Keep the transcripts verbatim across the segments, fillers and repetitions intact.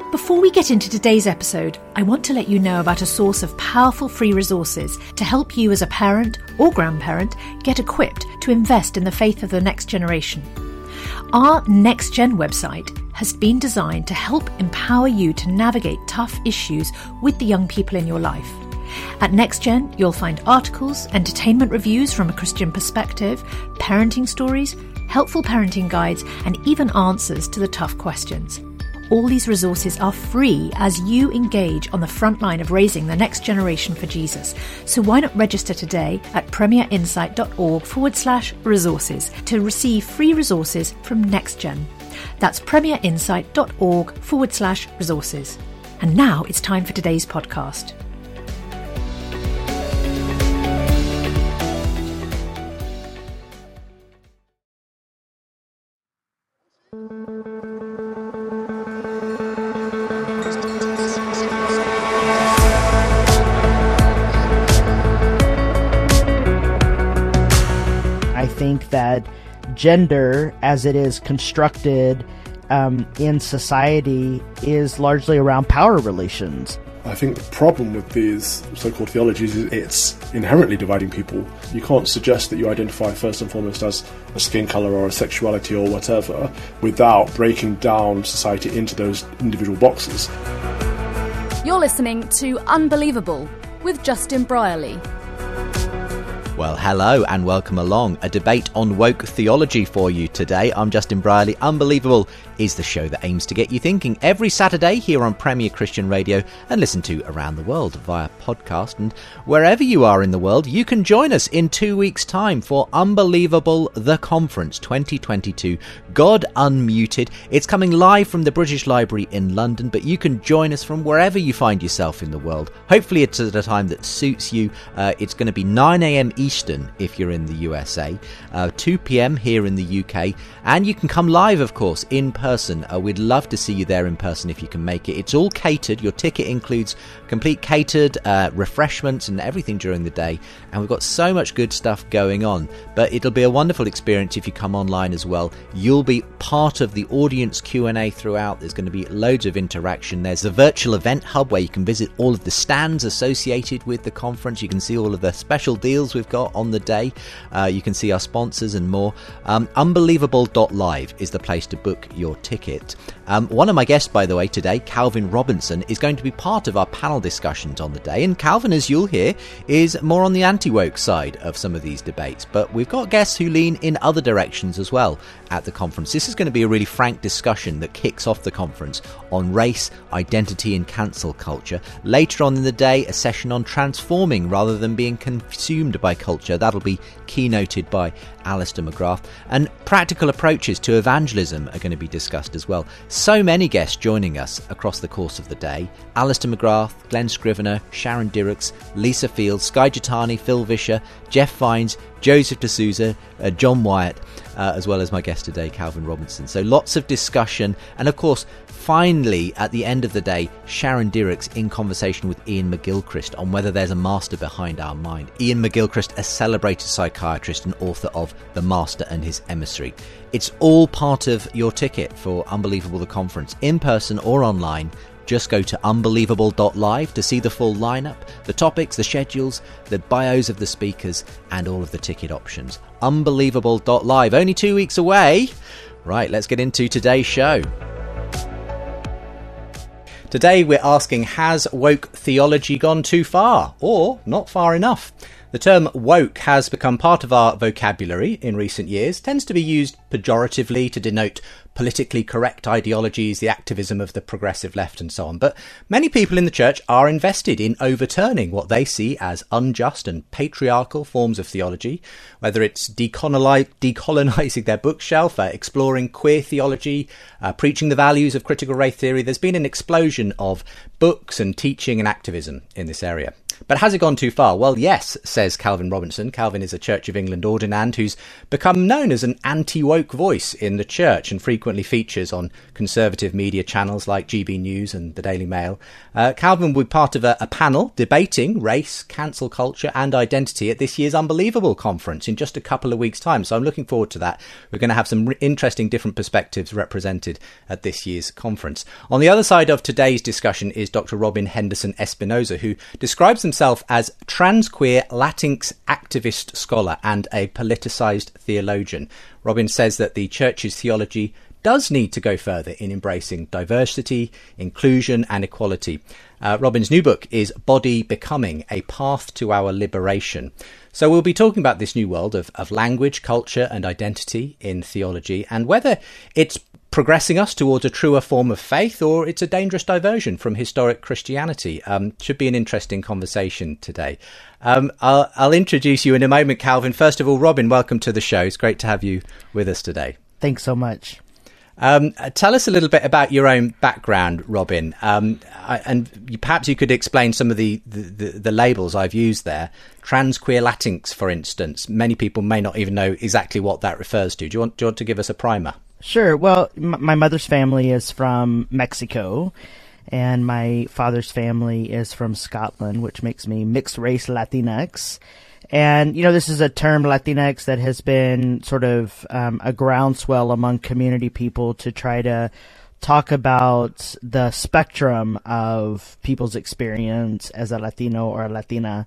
Before we get into today's episode, I want to let you know about a source of powerful free resources to help you as a parent or grandparent get equipped to invest in the faith of the next generation. Our Next Gen website has been designed to help empower you to navigate tough issues with the young people in your life. At NextGen, you'll find articles, entertainment reviews from a Christian perspective, parenting stories, helpful parenting guides, and even answers to the tough questions. All these resources are free as you engage on the front line of raising the next generation for Jesus. So why not register today at premierinsight.org forward slash resources to receive free resources from NextGen. That's premierinsight.org forward slash resources. And now it's time for today's podcast. I think that gender, as it is constructed um, in society, is largely around power relations. I think the problem with these so-called theologies is it's inherently dividing people. You can't suggest that you identify first and foremost as a skin colour or a sexuality or whatever without breaking down society into those individual boxes. You're listening to Unbelievable with Justin Brierley. Well, hello and welcome along. A debate on woke theology for you today. I'm Justin Brierley. Unbelievable is the show that aims to get you thinking every Saturday here on Premier Christian Radio and listen to around the world via podcast. And wherever you are in the world, you can join us in two weeks' time for Unbelievable The Conference twenty twenty-two. God Unmuted. It's coming live from the British Library in London, but you can join us from wherever you find yourself in the world. Hopefully it's at a time that suits you. Uh, it's going to be nine a.m. Eastern if you're in the U S A, uh, two p.m. here in the U K, and you can come live, of course, in person. Uh, we'd love to see you there in person if you can make it. It's all catered. Your ticket includes complete catered uh, refreshments and everything during the day, and we've got so much good stuff going on. But it'll be a wonderful experience if you come online as well. You'll be part of the audience Q and A throughout. There's going to be loads of interaction. There's a virtual event hub where you can visit all of the stands associated with the conference. You can see all of the special deals we've got on the day. Uh, you can see our sponsors and more. Um, unbelievable dot live is the place to book your ticket. Um, one of my guests, by the way, today, Calvin Robinson, is going to be part of our panel discussions on the day. And Calvin, as you'll hear, is more on the anti-woke side of some of these debates. But we've got guests who lean in other directions as well at the conference. This is going to be a really frank discussion that kicks off the conference on race, identity and cancel culture. Later on in the day, a session on transforming rather than being consumed by culture. That'll be keynoted by Alistair McGrath. And practical approaches to evangelism are going to be discussed as well. So many guests joining us across the course of the day. Alistair McGrath, Glenn Scrivener, Sharon Dirks, Lisa Fields, Skye Jethani, Phil Vischer, Jeff Vines, Joseph D'Souza, uh, John Wyatt, uh, as well as my guest today, Calvin Robinson. So lots of discussion. And of course, finally, at the end of the day, Sharon Dirks in conversation with Ian McGilchrist on whether there's a master behind our mind. Ian McGilchrist, a celebrated psychiatrist and author of The Master and His Emissary. It's all part of your ticket for Unbelievable the Conference, in person or online. Just go to unbelievable dot live to see the full lineup, the topics, the schedules, the bios of the speakers, and all of the ticket options. unbelievable dot live, only two weeks away. Right, let's get into today's show. Today we're asking, has woke theology gone too far or not far enough? The term woke has become part of our vocabulary in recent years, tends to be used pejoratively to denote politically correct ideologies, the activism of the progressive left and so on. But many people in the church are invested in overturning what they see as unjust and patriarchal forms of theology, whether it's decoloni- decolonising their bookshelf, uh, exploring queer theology, uh, preaching the values of critical race theory. There's been an explosion of books and teaching and activism in this area. But has it gone too far? Well, yes, says Calvin Robinson. Calvin is a Church of England ordinand who's become known as an anti-woke voice in the church and frequently features on conservative media channels like G B News and the Daily Mail. Uh, Calvin will be part of a, a panel debating race, cancel culture and identity at this year's Unbelievable conference in just a couple of weeks' time. So I'm looking forward to that. We're going to have some re- interesting different perspectives represented at this year's conference. On the other side of today's discussion is Doctor Robin Henderson Espinosa, who describes himself as transqueer Latinx activist scholar and a politicised theologian. Robin says that the church's theology does need to go further in embracing diversity, inclusion and equality. Uh, Robin's new book is Body Becoming, A Path to Our Liberation. So we'll be talking about this new world of, of language, culture and identity in theology, and whether it's progressing us towards a truer form of faith or it's a dangerous diversion from historic Christianity. Um, should be an interesting conversation today. Um, I'll, I'll introduce you in a moment, Calvin. First of all, Robin, welcome to the show. It's great to have you with us today. Thanks so much. Um, tell us a little bit about your own background, Robin, um, I, and you, perhaps you could explain some of the, the, the, the labels I've used there. Transqueer Latinx, for instance. Many people may not even know exactly what that refers to. Do you want, do you want to give us a primer? Sure. Well, m- my mother's family is from Mexico, and my father's family is from Scotland, which makes me mixed race Latinx. And, you know, this is a term, Latinx, that has been sort of um, a groundswell among community people to try to talk about the spectrum of people's experience as a Latino or a Latina.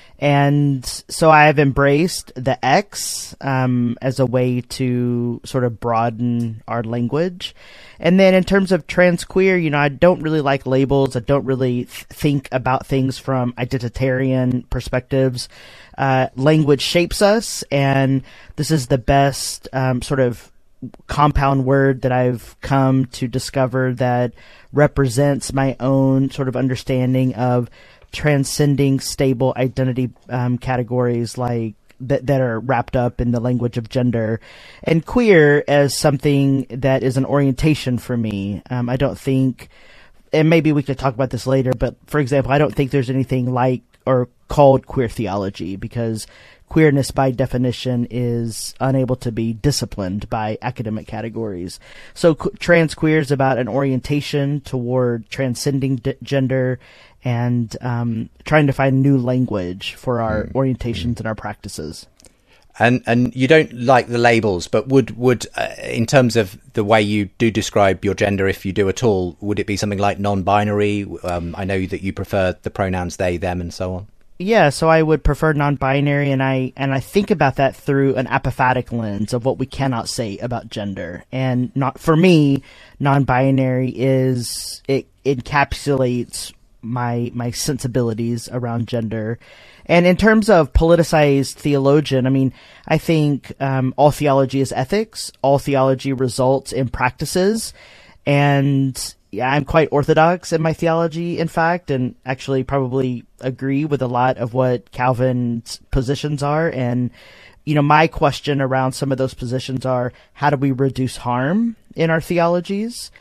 And so I have embraced the X um, as a way to sort of broaden our language. And then in terms of transqueer, you know, I don't really like labels. I don't really th- think about things from identitarian perspectives. Uh, language shapes us, and this is the best um, sort of compound word that I've come to discover that represents my own sort of understanding of transcending stable identity um, categories like that that are wrapped up in the language of gender, and queer as something that is an orientation for me. Um, I don't think, and maybe we could talk about this later, but for example, I don't think there's anything like or called queer theology, because queerness by definition is unable to be disciplined by academic categories. So qu- trans queer is about an orientation toward transcending d- gender and um, trying to find new language for our mm. orientations mm. and our practices. And and you don't like the labels, but would would uh, in terms of the way you do describe your gender, if you do at all, would it be something like non-binary? Um, I know that you prefer the pronouns they, them, and so on. Yeah, so I would prefer non-binary, and I and I think about that through an apophatic lens of what we cannot say about gender. And not for me, non-binary is it encapsulates my my sensibilities around gender. And in terms of politicized theologian, I mean, I think um, all theology is ethics. All theology results in practices. And yeah, I'm quite orthodox in my theology, in fact, and actually probably agree with a lot of what Calvin's positions are. And, you know, my question around some of those positions are, how do we reduce harm in our theologies?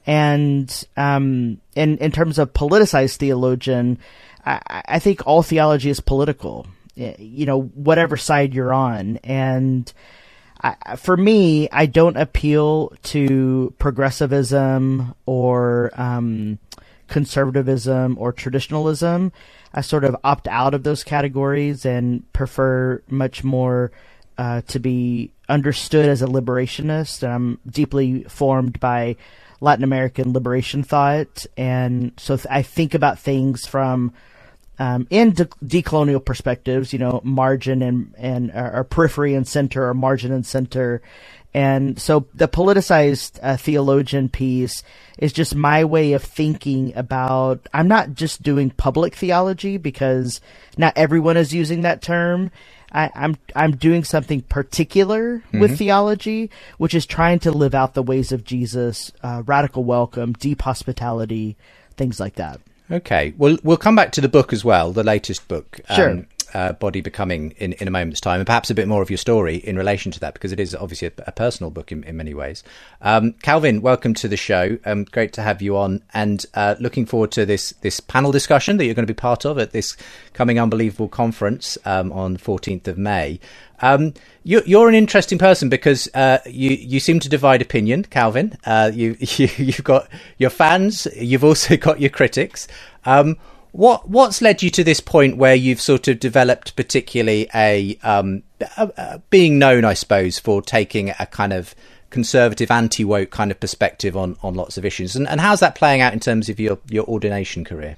And um, in, in terms of politicized theologian, I, I think all theology is political, you know, whatever side you're on. And I, for me, I don't appeal to progressivism or um, conservatism or traditionalism. I sort of opt out of those categories and prefer much more uh, to be understood as a liberationist. And I'm deeply formed by Latin American liberation thought. And so th- I think about things from Um, in de- decolonial perspectives, you know, margin and, and uh, or periphery and center, or margin and center. And so the politicized uh, theologian piece is just my way of thinking about, I'm not just doing public theology because not everyone is using that term. I, I'm I'm doing something particular mm-hmm. with theology, which is trying to live out the ways of Jesus, uh, radical welcome, deep hospitality, things like that. Okay, well, we'll come back to the book as well, the latest book. Sure. Um, uh, body becoming in, in a moment's time, and perhaps a bit more of your story in relation to that, because it is obviously a, a personal book in, in many ways. Um, Calvin, welcome to the show. Um, great to have you on, and uh, looking forward to this this panel discussion that you're going to be part of at this coming Unbelievable conference um, on the fourteenth of May. Um, you, you're an interesting person because uh, you you seem to divide opinion, Calvin. Uh, you, you you've got your fans, you've also got your critics. Um, what what's led you to this point where you've sort of developed particularly a, um, a, a being known, I suppose, for taking a kind of conservative, anti-woke kind of perspective on, on lots of issues, and, and how's that playing out in terms of your, your ordination career?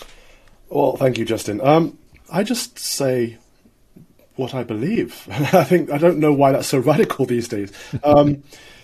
Well, thank you, Justin. Um, I just say what I believe. I think I don't know why that's so radical these days. Um,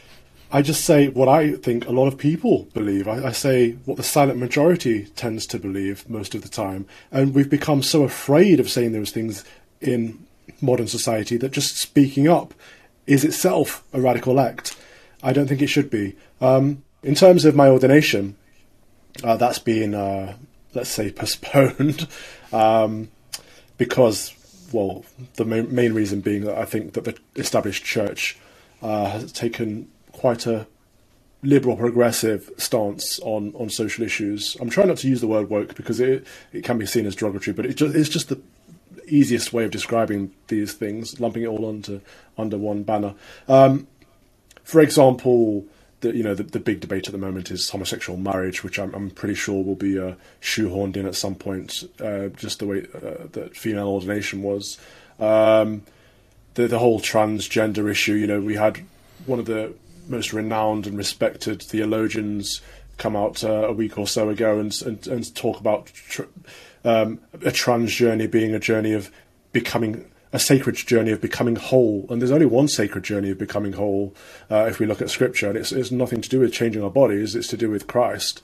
I just say what I think a lot of people believe. I, I say what the silent majority tends to believe most of the time. And we've become so afraid of saying those things in modern society that just speaking up is itself a radical act. I don't think it should be. Um, in terms of my ordination, uh, that's been, uh, let's say, postponed um, because, well, the main, main reason being that I think that the established church uh, has taken quite a liberal, progressive stance on, on social issues. I'm trying not to use the word woke because it it can be seen as derogatory, but it just, it's just the easiest way of describing these things, lumping it all onto under one banner. Um, for example, the you know the, the big debate at the moment is homosexual marriage, which I'm, I'm pretty sure will be uh, shoehorned in at some point, uh, just the way uh, that female ordination was. Um, the the whole transgender issue. You know, we had one of the most renowned and respected theologians come out uh, a week or so ago and and, and talk about tr- um, a trans journey being a journey of becoming a sacred journey of becoming whole. And there's only one sacred journey of becoming whole uh, if we look at Scripture, and it's, it's nothing to do with changing our bodies. It's to do with Christ.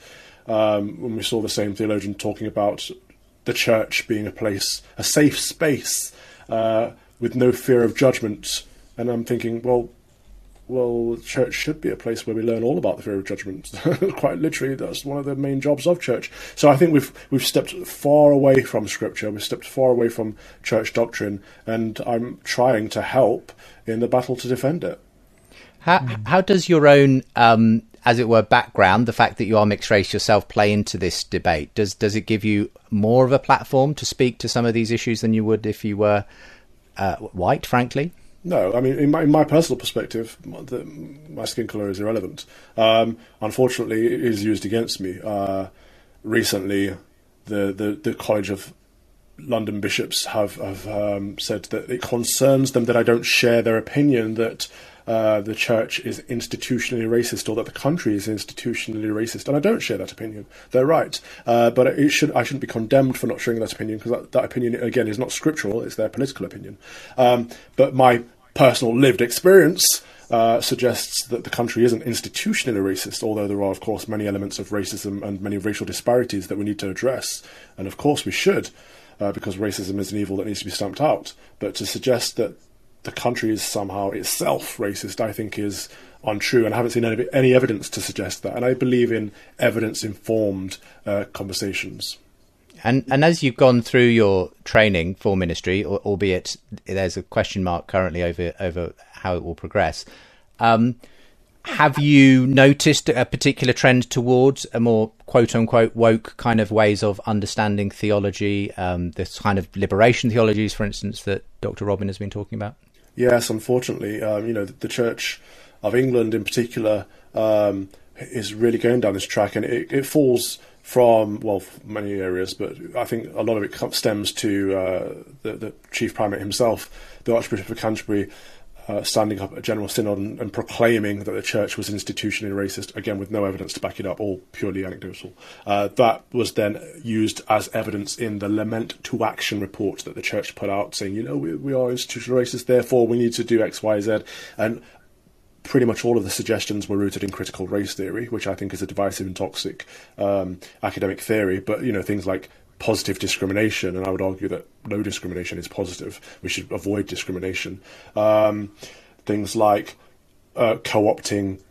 Um, when we saw the same theologian talking about the church being a place, a safe space uh, with no fear of judgment, and I'm thinking, well. Well, church should be a place where we learn all about the fear of judgment. Quite literally, that's one of the main jobs of church. So I think we've we've stepped far away from Scripture. We've stepped far away from church doctrine, and I'm trying to help in the battle to defend it. How how does your own, um, as it were, background, the fact that you are mixed race yourself, play into this debate? Does does it give you more of a platform to speak to some of these issues than you would if you were uh, white, frankly? No, I mean, in my, in my personal perspective, the, my skin colour is irrelevant. Um, unfortunately, it is used against me. Uh, recently, the, the, the College of London Bishops have, have um, said that it concerns them that I don't share their opinion that uh, the church is institutionally racist, or that the country is institutionally racist, and I don't share that opinion. They're right, uh, but it should I shouldn't be condemned for not sharing that opinion, because that, that opinion, again, is not scriptural, it's their political opinion. Um, but my personal lived experience uh, suggests that the country isn't institutionally racist, although there are, of course, many elements of racism and many racial disparities that we need to address, and of course we should, uh, because racism is an evil that needs to be stamped out. But to suggest that the country is somehow itself racist, I think, is untrue, and I haven't seen any, any evidence to suggest that. And I believe in evidence-informed uh, conversations. And and as you've gone through your training for ministry, albeit there's a question mark currently over over how it will progress, um, have you noticed a particular trend towards a more quote-unquote woke kind of ways of understanding theology, um, this kind of liberation theologies, for instance, that Doctor Robin has been talking about? Yes, unfortunately, um, you know, the, the Church of England in particular um, is really going down this track, and it, it falls from, well, many areas, but I think a lot of it stems to uh, the, the Chief Primate himself, the Archbishop of Canterbury, uh, standing up at General Synod and, and proclaiming that the church was institutionally racist, again with no evidence to back it up, all purely anecdotal. Uh, that was then used as evidence in the Lament to Action report that the church put out, saying, you know, we, we are institutionally racist, therefore we need to do X, Y, Z. And pretty much all of the suggestions were rooted in critical race theory, which I think is a divisive and toxic um, academic theory. But, you know, things like positive discrimination, and I would argue that no discrimination is positive. We should avoid discrimination. Um, things like uh, co-opting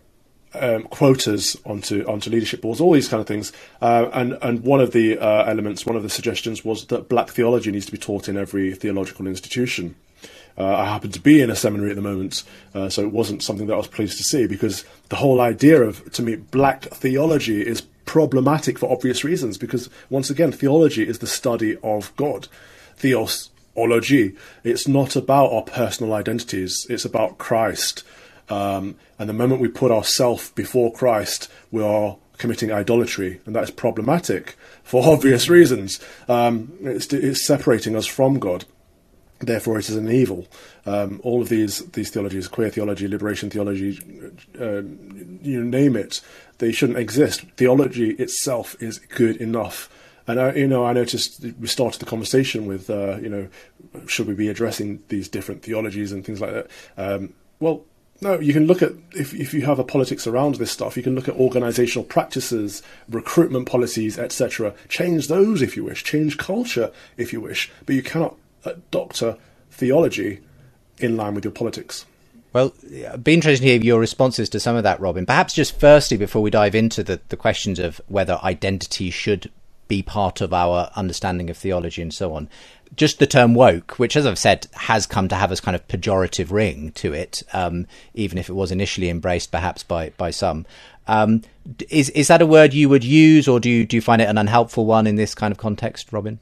um, quotas onto onto leadership boards, all these kind of things. Uh, and and one of the uh, elements, one of the suggestions was that black theology needs to be taught in every theological institution. Uh, I happen to be in a seminary at the moment, uh, so it wasn't something that I was pleased to see, because the whole idea of, to me, black theology is problematic for obvious reasons, because, once again, theology is the study of God. Theosology. It's not about our personal identities. It's about Christ. Um, and the moment we put ourselves before Christ, we are committing idolatry, and that is problematic for obvious reasons. Um, it's, it's separating us from God. Therefore, it is an evil. Um, all of these these theologies, queer theology, liberation theology, uh, you name it, they shouldn't exist. Theology itself is good enough. And I, you know, I noticed we started the conversation with, uh, you know, should we be addressing these different theologies and things like that? Um, well, no. You can look at, if if you have a politics around this stuff, you can look at organisational practices, recruitment policies, et cetera. Change those if you wish. Change culture if you wish. But you cannot doctor theology in line with your politics. Well, it'd be interesting to hear your responses to some of that, Robin. Perhaps just firstly, before we dive into the, the questions of whether identity should be part of our understanding of theology and so on, just the term woke, which, as I've said, has come to have this kind of pejorative ring to it, um, even if it was initially embraced perhaps by, by some. Um, is is that a word you would use, or do you, do you find it an unhelpful one in this kind of context, Robin?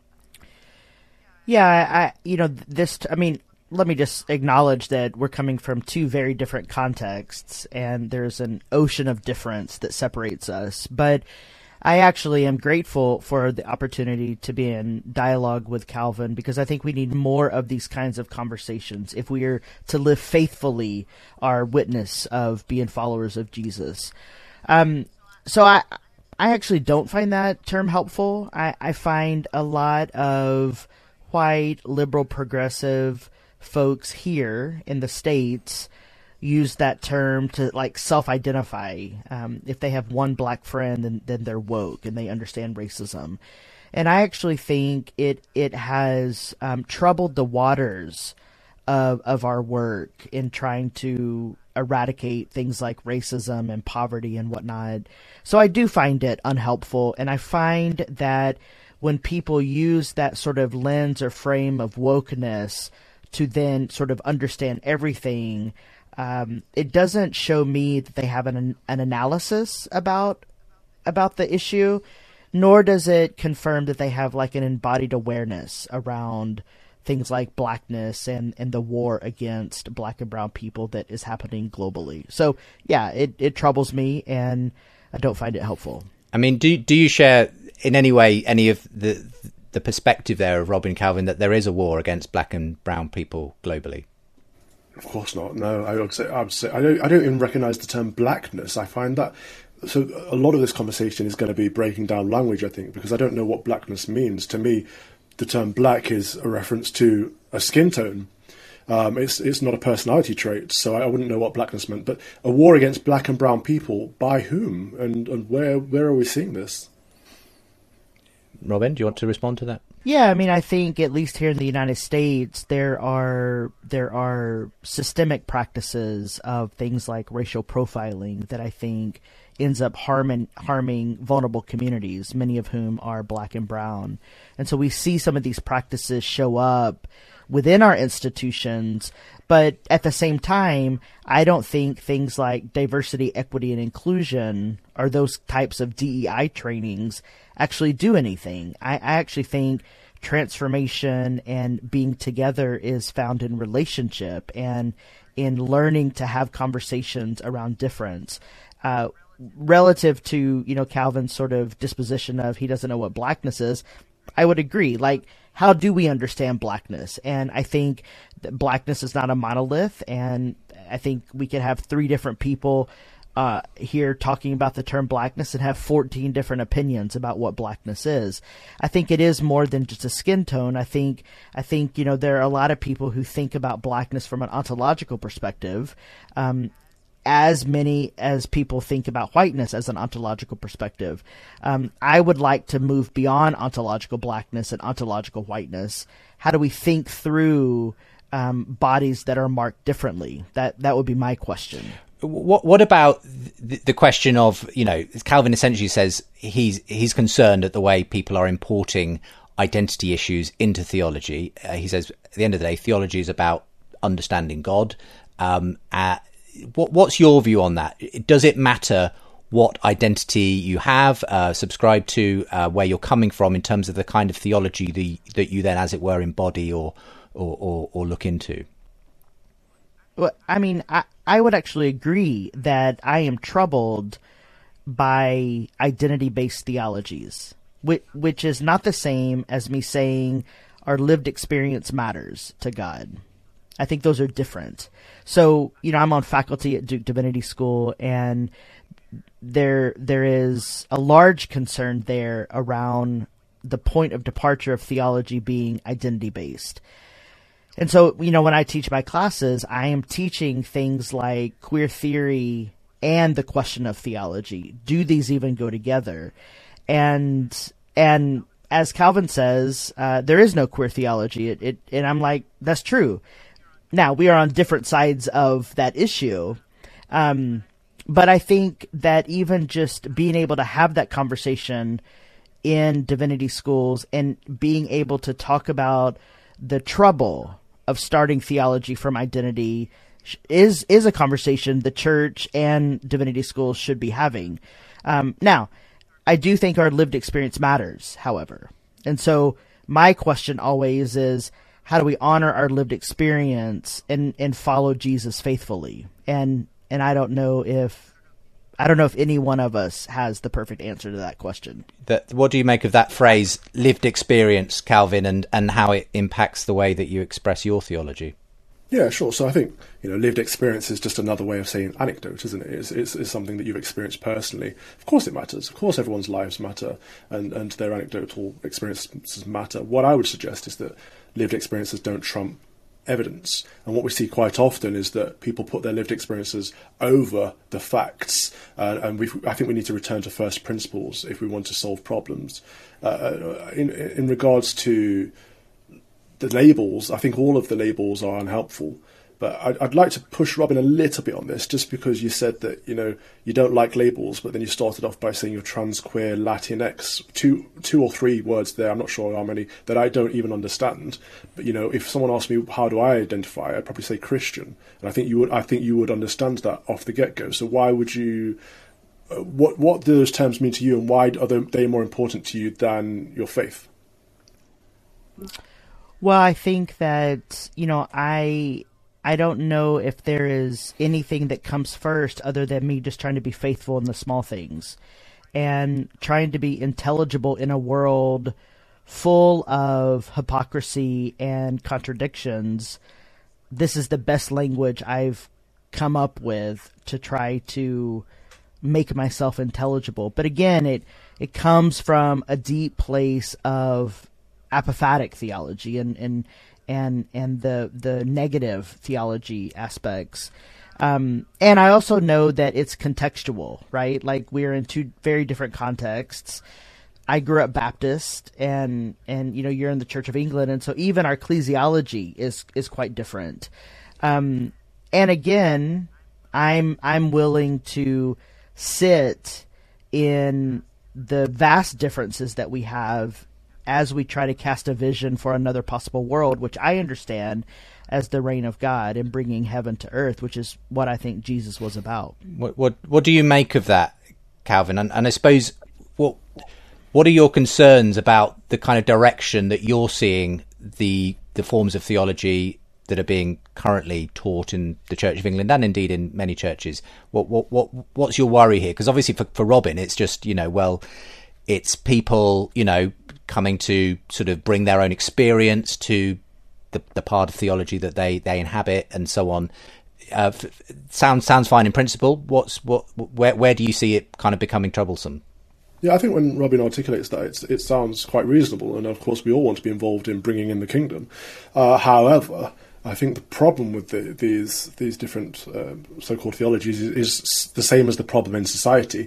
Yeah, I, you know, this, I mean, let me just acknowledge that we're coming from two very different contexts, and there's an ocean of difference that separates us. But I actually am grateful for the opportunity to be in dialogue with Calvin, because I think we need more of these kinds of conversations if we are to live faithfully our witness of being followers of Jesus. Um, so I, I actually don't find that term helpful. I, I find a lot of white, liberal, progressive folks here in the States use that term to like self-identify. Um, if they have one black friend, then, then they're woke and they understand racism. And I actually think it it has um, troubled the waters of of our work in trying to eradicate things like racism and poverty and whatnot. So I do find it unhelpful, and I find that when people use that sort of lens or frame of wokeness to then sort of understand everything, um, it doesn't show me that they have an an analysis about about the issue, nor does it confirm that they have like an embodied awareness around things like blackness and, and the war against black and brown people that is happening globally. So, yeah, it, it troubles me, and I don't find it helpful. I mean, do do you share in any way any of the the perspective there of Robin Calvin that there is a war against black and brown people globally? Of course not. No, I would say I would say I don't. I don't even recognise the term blackness. I find that so a lot of this conversation is going to be breaking down language, I think, because I don't know what blackness means. To me, the term black is a reference to a skin tone. Um, it's it's not a personality trait, so I wouldn't know what blackness meant. But a war against black and brown people, by whom, and, and where where are we seeing this? Robin, do you want to respond to that? Yeah, I mean, I think at least here in the United States, there are there are systemic practices of things like racial profiling that I think ends up harming harming vulnerable communities, many of whom are black and brown. And so we see some of these practices show up within our institutions, but at the same time, I don't think things like diversity, equity, and inclusion or those types of D E I trainings actually do anything. I, I actually think transformation and being together is found in relationship and in learning to have conversations around difference. Uh, relative to, you know, Calvin's sort of disposition of he doesn't know what blackness is, I would agree. Like, how do we understand blackness? And I think that blackness is not a monolith, and I think we could have three different people uh, here talking about the term blackness and have fourteen different opinions about what blackness is. I think it is more than just a skin tone. I think, I think, you know, there are a lot of people who think about blackness from an ontological perspective, um, as many as people think about whiteness as an ontological perspective. Um, I would like to move beyond ontological blackness and ontological whiteness. How do we think through um, bodies that are marked differently? That that would be my question. What what about the, the question of, you know, Calvin essentially says he's he's concerned at the way people are importing identity issues into theology. Uh, he says at the end of the day, theology is about understanding God. Um, uh, what what's your view on that? Does it matter what identity you have, uh, subscribe to, uh, where you're coming from in terms of the kind of theology the, that you then, as it were, embody or or, or, or look into? Well, I mean, I, I would actually agree that I am troubled by identity-based theologies, which, which is not the same as me saying our lived experience matters to God. I think those are different. So, you know, I'm on faculty at Duke Divinity School, and there there is a large concern there around the point of departure of theology being identity-based. And so, you know, when I teach my classes, I am teaching things like queer theory and the question of theology. Do these even go together? And and as Calvin says, uh, there is no queer theology. It, it and I'm like, that's true. Now, we are on different sides of that issue. Um, but I think that even just being able to have that conversation in divinity schools and being able to talk about the trouble of starting theology from identity is is a conversation the church and divinity schools should be having. Um, now, I do think our lived experience matters, however. And so my question always is, how do we honor our lived experience and, and follow Jesus faithfully? And and I don't know if I don't know if any one of us has the perfect answer to that question. That, what do you make of that phrase, lived experience, Calvin, and, and how it impacts the way that you express your theology? Yeah, sure. So I think, you know, lived experience is just another way of saying anecdote, isn't it? It's, it's, it's something that you've experienced personally. Of course it matters. Of course everyone's lives matter, and, and their anecdotal experiences matter. What I would suggest is that lived experiences don't trump evidence. And what we see quite often is that people put their lived experiences over the facts. Uh, and we I think we need to return to first principles if we want to solve problems. Uh, in, in regards to the labels, I think all of the labels are unhelpful. But I'd, I'd like to push Robin a little bit on this, just because you said that, you know, you don't like labels, but then you started off by saying you're trans, queer, Latinx, two, two or three words there, I'm not sure how many, that I don't even understand. But, you know, if someone asked me how do I identify, I'd probably say Christian, and I think you would. I think you would understand that off the get-go. So why would you? Uh, what what do those terms mean to you, and why are they more important to you than your faith? Well, I think that, you know, I. I don't know if there is anything that comes first other than me just trying to be faithful in the small things and trying to be intelligible in a world full of hypocrisy and contradictions. This is the best language I've come up with to try to make myself intelligible. But again, it, it comes from a deep place of apophatic theology and, and, and and the the negative theology aspects. Um, and I also know that it's contextual, right? Like, we're in two very different contexts. I grew up Baptist, and and you know, you're in the Church of England, and so even our ecclesiology is is quite different. Um, and again, I'm I'm willing to sit in the vast differences that we have as we try to cast a vision for another possible world, which I understand as the reign of God and bringing heaven to earth, which is what I think Jesus was about. What what, what do you make of that, Calvin? And, and I suppose, what what are your concerns about the kind of direction that you're seeing the the forms of theology that are being currently taught in the Church of England and indeed in many churches? What what what what's your worry here? Because obviously for, for Robin, it's just, you know, well, it's people, you know, coming to sort of bring their own experience to the, the part of theology that they, they inhabit and so on. Uh, f- sounds sounds fine in principle. What's what? Where where do you see it kind of becoming troublesome? Yeah, I think when Robin articulates that, it's, it sounds quite reasonable, and of course we all want to be involved in bringing in the kingdom. Uh, however, I think the problem with the, these these different uh, so-called theologies is, is the same as the problem in society.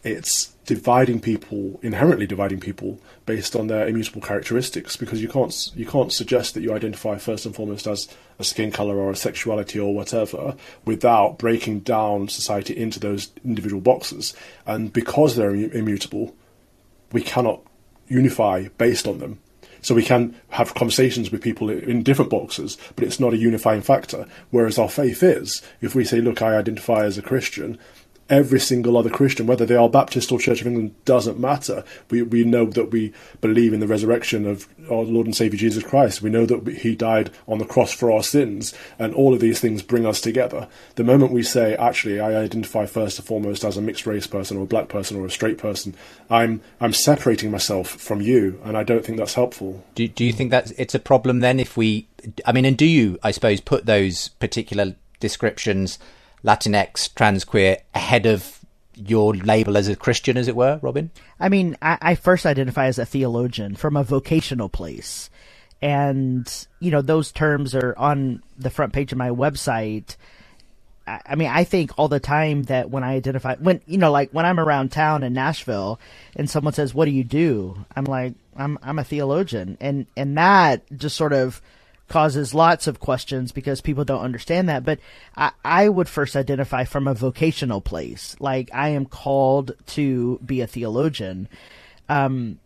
it's dividing people, inherently dividing people based on their immutable characteristics, because you can't you can't suggest that you identify first and foremost as a skin color or a sexuality or whatever without breaking down society into those individual boxes. And because they're immutable, we cannot unify based on them. So we can have conversations with people in different boxes, but it's not a unifying factor. Whereas our faith is, if we say, look, I identify as a Christian, every single other Christian, whether they are Baptist or Church of England, doesn't matter. We we know that we believe in the resurrection of our Lord and Saviour Jesus Christ. We know that he died on the cross for our sins, and all of these things bring us together. The moment we say, actually, I identify first and foremost as a mixed race person or a black person or a straight person, I'm I'm separating myself from you, and I don't think that's helpful. Do, do you think that it's a problem then if we, I mean, and do you, I suppose, put those particular descriptions, Latinx, trans, queer, ahead of your label as a Christian, as it were, Robin? I mean, I, I first identify as a theologian from a vocational place. And, you know, those terms are on the front page of my website. I, I mean, I think all the time that when I identify, when, you know, like when I'm around town in Nashville and someone says, what do you do? I'm like, I'm, I'm a theologian. And, and that just sort of causes lots of questions because people don't understand that. But I, I would first identify from a vocational place. Like, I am called to be a theologian. Um,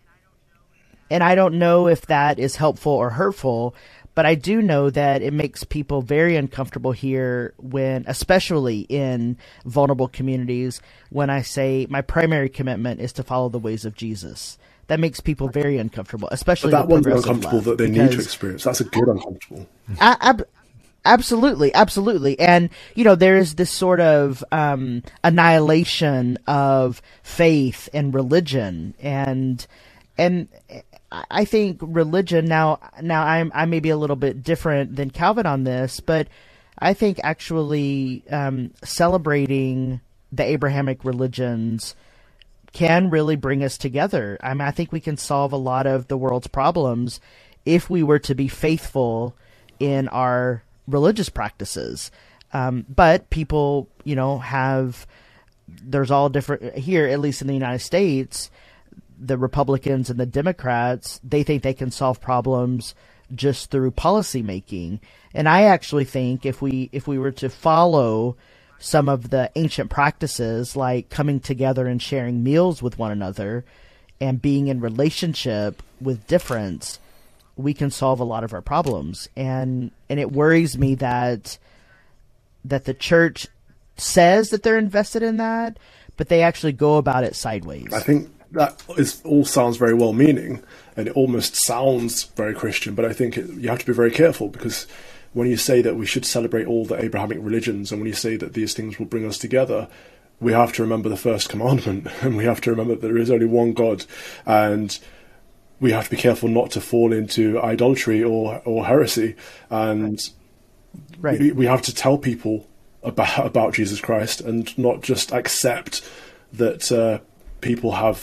and I don't know if that is helpful or hurtful, but I do know that it makes people very uncomfortable here when, especially in vulnerable communities, when I say my primary commitment is to follow the ways of Jesus. That makes people very uncomfortable, especially but that the one's progressive uncomfortable left, that they because, need to experience. That's a good uncomfortable. Ab- absolutely, absolutely. And, you know, there is this sort of um, annihilation of faith and religion. And and I think religion, now, now I'm, I may be a little bit different than Calvin on this, but I think actually um, celebrating the Abrahamic religions can really bring us together. I mean, I think we can solve a lot of the world's problems if we were to be faithful in our religious practices. Um, but people, you know, have, there's all different, here, at least in the United States, the Republicans and the Democrats, they think they can solve problems just through policy making. And I actually think if we, if we were to follow some of the ancient practices, like coming together and sharing meals with one another and being in relationship with difference, we can solve a lot of our problems. And and it worries me that that the church says that they're invested in that, but they actually go about it sideways. I think that is all sounds very well-meaning, and it almost sounds very Christian, but I think it, you have to be very careful, because when you say that we should celebrate all the Abrahamic religions, and when you say that these things will bring us together, we have to remember the first commandment, and we have to remember that there is only one God, and we have to be careful not to fall into idolatry or, or heresy, and right. we, we have to tell people about, about Jesus Christ, and not just accept that uh, people have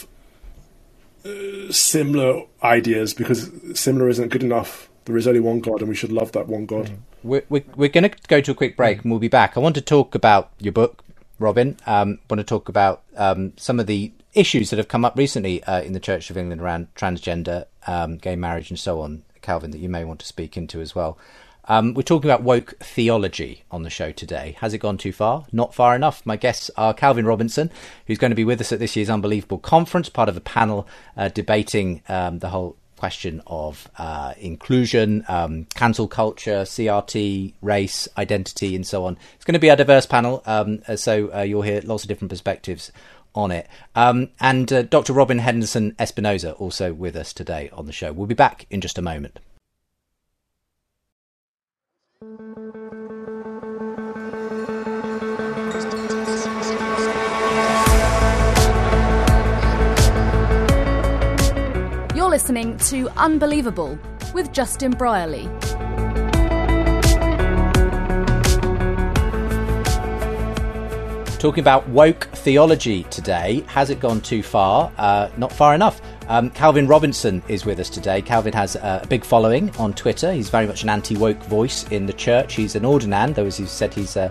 uh, similar ideas, because similar isn't good enough. There is only one God, and we should love that one God. We're, we're, we're going to go to a quick break, and we'll be back. I want to talk about your book, Robin. Um, I want to talk about um, some of the issues that have come up recently uh, in the Church of England around transgender, um, gay marriage, and so on, Calvin, that you may want to speak into as well. Um, we're talking about woke theology on the show today. Has it gone too far? Not far enough. My guests are Calvin Robinson, who's going to be with us at this year's Unbelievable Conference, part of a panel uh, debating um, the whole question of uh, inclusion, um, cancel culture, C R T, race, identity, and so on. It's going to be a diverse panel, um, so uh, you'll hear lots of different perspectives on it. Um, and uh, Doctor Robin Henderson Espinosa also with us today on the show. We'll be back in just a moment. You're listening to Unbelievable with Justin Brierley. Talking about woke theology today. Has it gone too far? Uh, not far enough. Um, Calvin Robinson is with us today. Calvin has a big following on Twitter. He's very much an anti-woke voice in the church. He's an ordinand, though as you said, he's uh,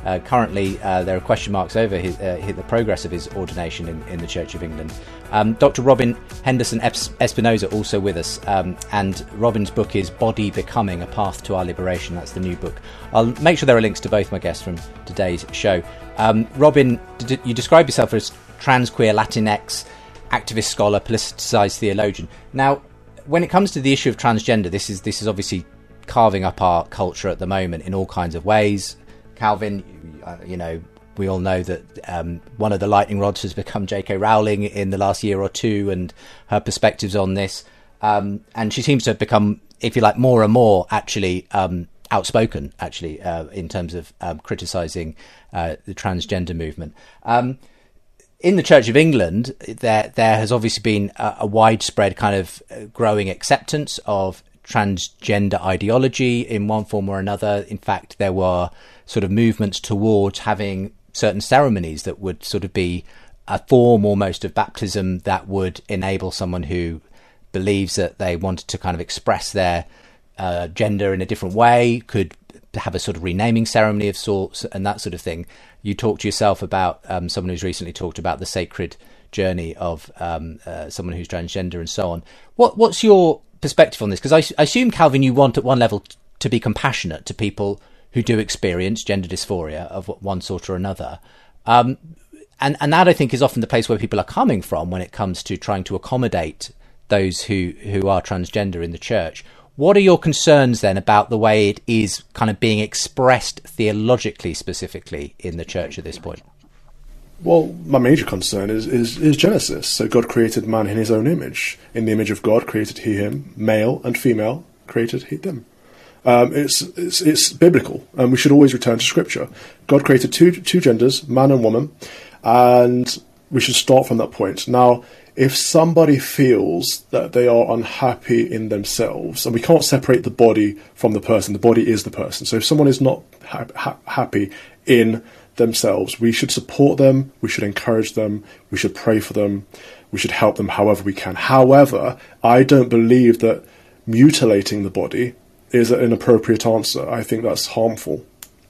Uh, currently, uh, there are question marks over his, uh, his, the progress of his ordination in, in the Church of England. Um, Doctor Robin Henderson Espinosa also with us, um, and Robin's book is Body Becoming, A Path to Our Liberation. That's the new book. I'll make sure there are links to both my guests from today's show. Um, Robin, d- you describe yourself as trans, queer, Latinx, activist scholar, politicised theologian. Now, when it comes to the issue of transgender, this is this is obviously carving up our culture at the moment in all kinds of ways. Calvin, you know, we all know that um, one of the lightning rods has become J K Rowling in the last year or two, and her perspectives on this. Um, and she seems to have become, if you like, more and more actually um, outspoken, actually, uh, in terms of um, criticising uh, the transgender movement. Um, in the Church of England, there there has obviously been a, a widespread kind of growing acceptance of transgender ideology in one form or another. In fact, there were sort of movements towards having certain ceremonies that would sort of be a form almost of baptism that would enable someone who believes that they wanted to kind of express their uh, gender in a different way could have a sort of renaming ceremony of sorts and that sort of thing. You talked yourself about um, someone who's recently talked about the sacred journey of um, uh, someone who's transgender and so on. What what's your perspective on this? Because I, I assume, Calvin, you want at one level t- to be compassionate to people who do experience gender dysphoria of one sort or another. Um, and, and that, I think, is often the place where people are coming from when it comes to trying to accommodate those who, who are transgender in the church. What are your concerns then about the way it is kind of being expressed theologically, specifically, in the church at this point? Well, my major concern is, is, is Genesis. So God created man in his own image. In the image of God created he him, male and female created he them. Um, it's, it's it's biblical, and we should always return to Scripture. God created two two genders, man and woman, and we should start from that point. Now, if somebody feels that they are unhappy in themselves, and we can't separate the body from the person, the body is the person. So if someone is not ha- ha- happy in themselves, we should support them, we should encourage them, we should pray for them, we should help them however we can. However, I don't believe that mutilating the body is an appropriate answer. I think that's harmful.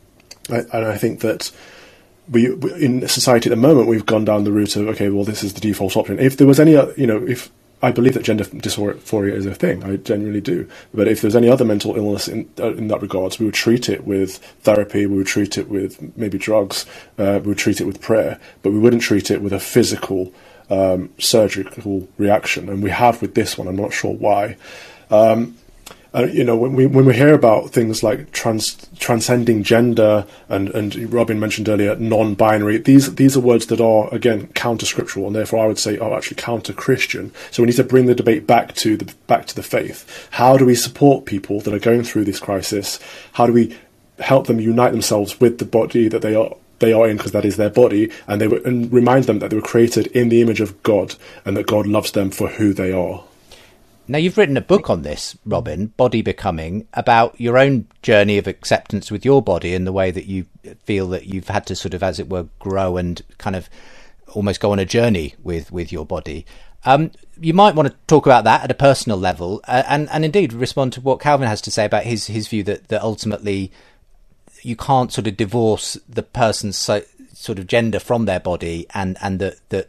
I, and I think that we, in society at the moment, we've gone down the route of, okay, well, this is the default option. If there was any, you know, if I believe that gender dysphoria is a thing, I genuinely do. But if there's any other mental illness in, uh, in that regards, we would treat it with therapy, we would treat it with maybe drugs, uh, we would treat it with prayer, but we wouldn't treat it with a physical, um, surgical reaction. And we have with this one, I'm not sure why. Um, Uh, you know, when we when we hear about things like trans, transcending gender, and, and Robin mentioned earlier non-binary, these these are words that are, again, counter-scriptural, and therefore I would say are actually counter-Christian. So we need to bring the debate back to the back to the faith. How do we support people that are going through this crisis? How do we help them unite themselves with the body that they are they are in, because that is their body, and they were, and remind them that they were created in the image of God, and that God loves them for who they are. Now, you've written a book on this, Robin, Body Becoming, about your own journey of acceptance with your body and the way that you feel that you've had to sort of, as it were, grow and kind of almost go on a journey with, with your body. Um, you might want to talk about that at a personal level uh, and, and indeed respond to what Calvin has to say about his, his view that, that ultimately you can't sort of divorce the person's so, sort of gender from their body and, and the, the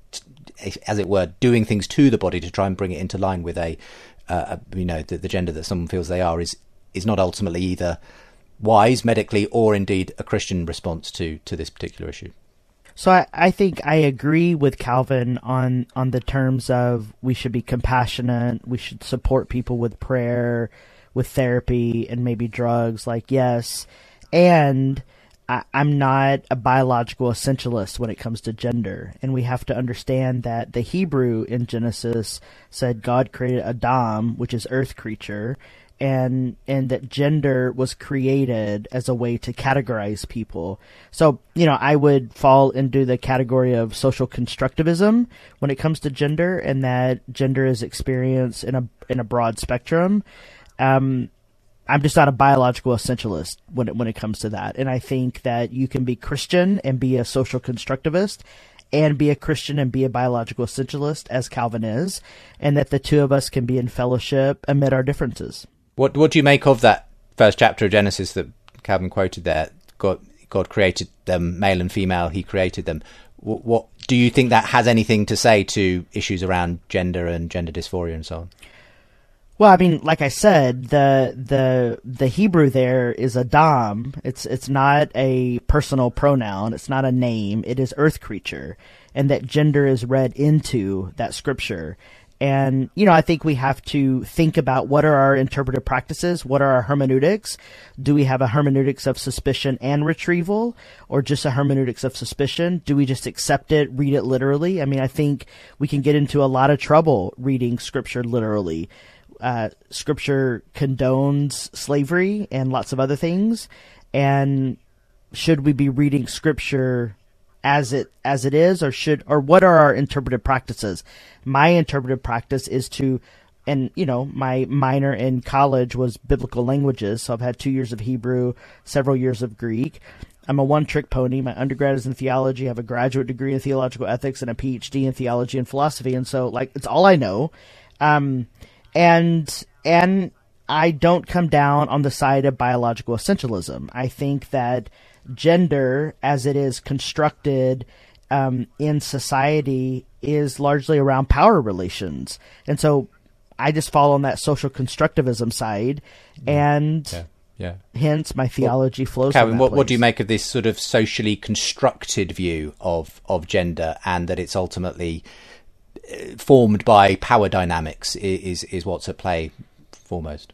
as it were, doing things to the body to try and bring it into line with a, uh, you know, the, the gender that someone feels they are is is not ultimately either wise medically or indeed a Christian response to to this particular issue. So I, I think I agree with Calvin on, on the terms of we should be compassionate, we should support people with prayer, with therapy, and maybe drugs, like, yes. And I, I'm not a biological essentialist when it comes to gender. And we have to understand that the Hebrew in Genesis said God created Adam, which is earth creature, and and that gender was created as a way to categorize people. So, you know, I would fall into the category of social constructivism when it comes to gender, and that gender is experienced in a in a broad spectrum. Um, I'm just not a biological essentialist when it when it comes to that. And I think that you can be Christian and be a social constructivist, and be a Christian and be a biological essentialist, as Calvin is, and that the two of us can be in fellowship amid our differences. What what do you make of that first chapter of Genesis that Calvin quoted there? God, God created them male and female. He created them. What, what do you think that has anything to say to issues around gender and gender dysphoria and so on? Well, I mean, like I said, the the the Hebrew there is Adam. It's it's not a personal pronoun. It's not a name. It is earth creature, and that gender is read into that scripture. And, you know, I think we have to think about what are our interpretive practices? What are our hermeneutics? Do we have a hermeneutics of suspicion and retrieval, or just a hermeneutics of suspicion? Do we just accept it, read it literally? I mean, I think we can get into a lot of trouble reading scripture literally. Uh, scripture condones slavery and lots of other things. And should we be reading scripture as it as it is, or should or what are our interpretive practices? My interpretive practice is to, and you know, my minor in college was biblical languages, so I've had two years of Hebrew, several years of Greek. I'm a one-trick pony. My undergrad is in theology. I have a graduate degree in theological ethics and a P H D in theology and philosophy, and so like it's all I know. Um, and and I don't come down on the side of biological essentialism. I think that gender, as it is constructed um, in society, is largely around power relations. And so I just fall on that social constructivism side, and yeah, yeah. hence my theology well, flows Calvin, from that what, place. what do you make of this sort of socially constructed view of, of gender, and that it's ultimately formed by power dynamics is, is what's at play foremost?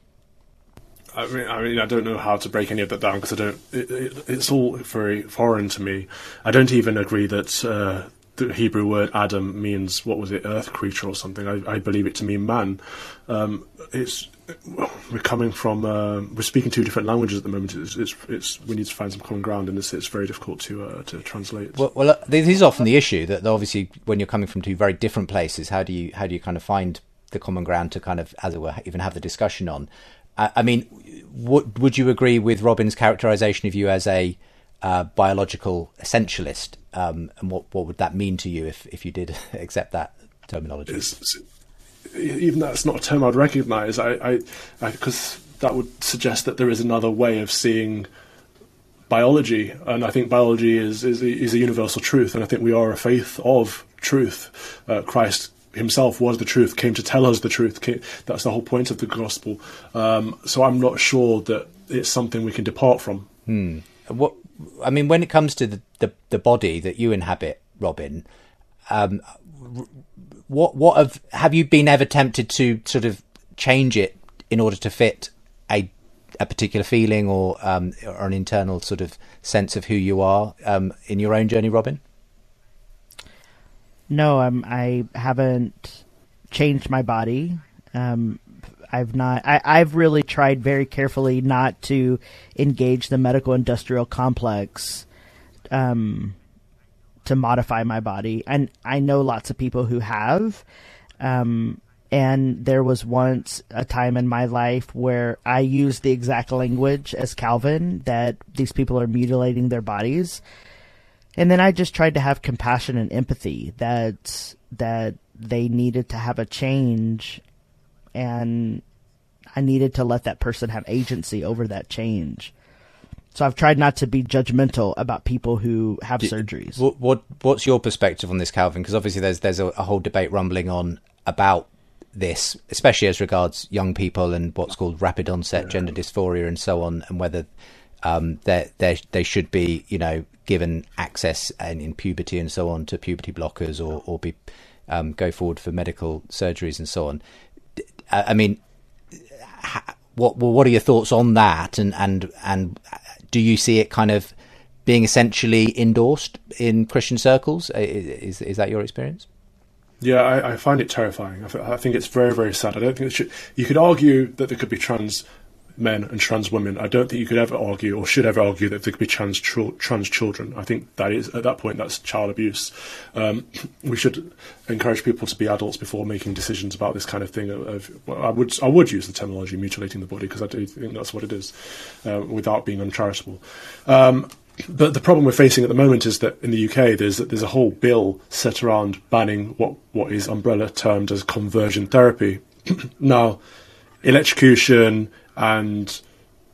I mean, I mean, I don't know how to break any of that down because I don't. It, it, it's all very foreign to me. I don't even agree that uh, the Hebrew word Adam means, what was it, earth creature or something. I, I believe it to mean man. Um, it's we're coming from uh, we're speaking two different languages at the moment. It's, it's, it's we need to find some common ground, and it's, it's very difficult to uh, to translate. Well, well, this is often the issue that obviously when you're coming from two very different places, how do you how do you kind of find the common ground to kind of, as it were, even have the discussion on? I mean, would would you agree with Robin's characterization of you as a uh, biological essentialist? Um, and what, what would that mean to you if, if you did accept that terminology? It's, it's, even that's not a term I'd recognise. I because that would suggest that there is another way of seeing biology, and I think biology is is, is a universal truth, and I think we are a faith of truth. Uh, Christ himself was the truth, came to tell us the truth. Came, that's the whole point of the gospel. Um, so I'm not sure that it's something we can depart from. Hmm. What I mean, when it comes to the, the, the body that you inhabit, Robin, um, what what have have you been ever tempted to sort of change it in order to fit a a particular feeling or um, or an internal sort of sense of who you are um, in your own journey, Robin? No, um, I haven't changed my body. Um, I've not. I, I've really tried very carefully not to engage the medical industrial complex um, to modify my body. And I know lots of people who have. Um, and there was once a time in my life where I used the exact language as Calvin, that these people are mutilating their bodies. And then I just tried to have compassion and empathy that that they needed to have a change, and I needed to let that person have agency over that change. So I've tried not to be judgmental about people who have Do, surgeries. What, what what's your perspective on this, Calvin? Because obviously there's there's a, a whole debate rumbling on about this, especially as regards young people and what's called rapid onset gender dysphoria and so on, and whether um, they they they should be, you know, given access and in puberty and so on to puberty blockers, or or be um, go forward for medical surgeries and so on. I mean, what what are your thoughts on that, and and and do you see it kind of being essentially endorsed in Christian circles? Is is that your experience? Yeah, I, I find it terrifying. I, th- I think it's very, very sad. I don't think it should. You could argue that there could be trans men and trans women. I don't think you could ever argue, or should ever argue, that there could be trans tr- trans children. I think that is, at that point, that's child abuse. Um, we should encourage people to be adults before making decisions about this kind of thing. Of, of well, I would I would use the terminology mutilating the body, because I do think that's what it is, uh, without being uncharitable. Um, But the problem we're facing at the moment is that in the U K there's there's a whole bill set around banning what, what is umbrella termed as conversion therapy. Now, electrocution and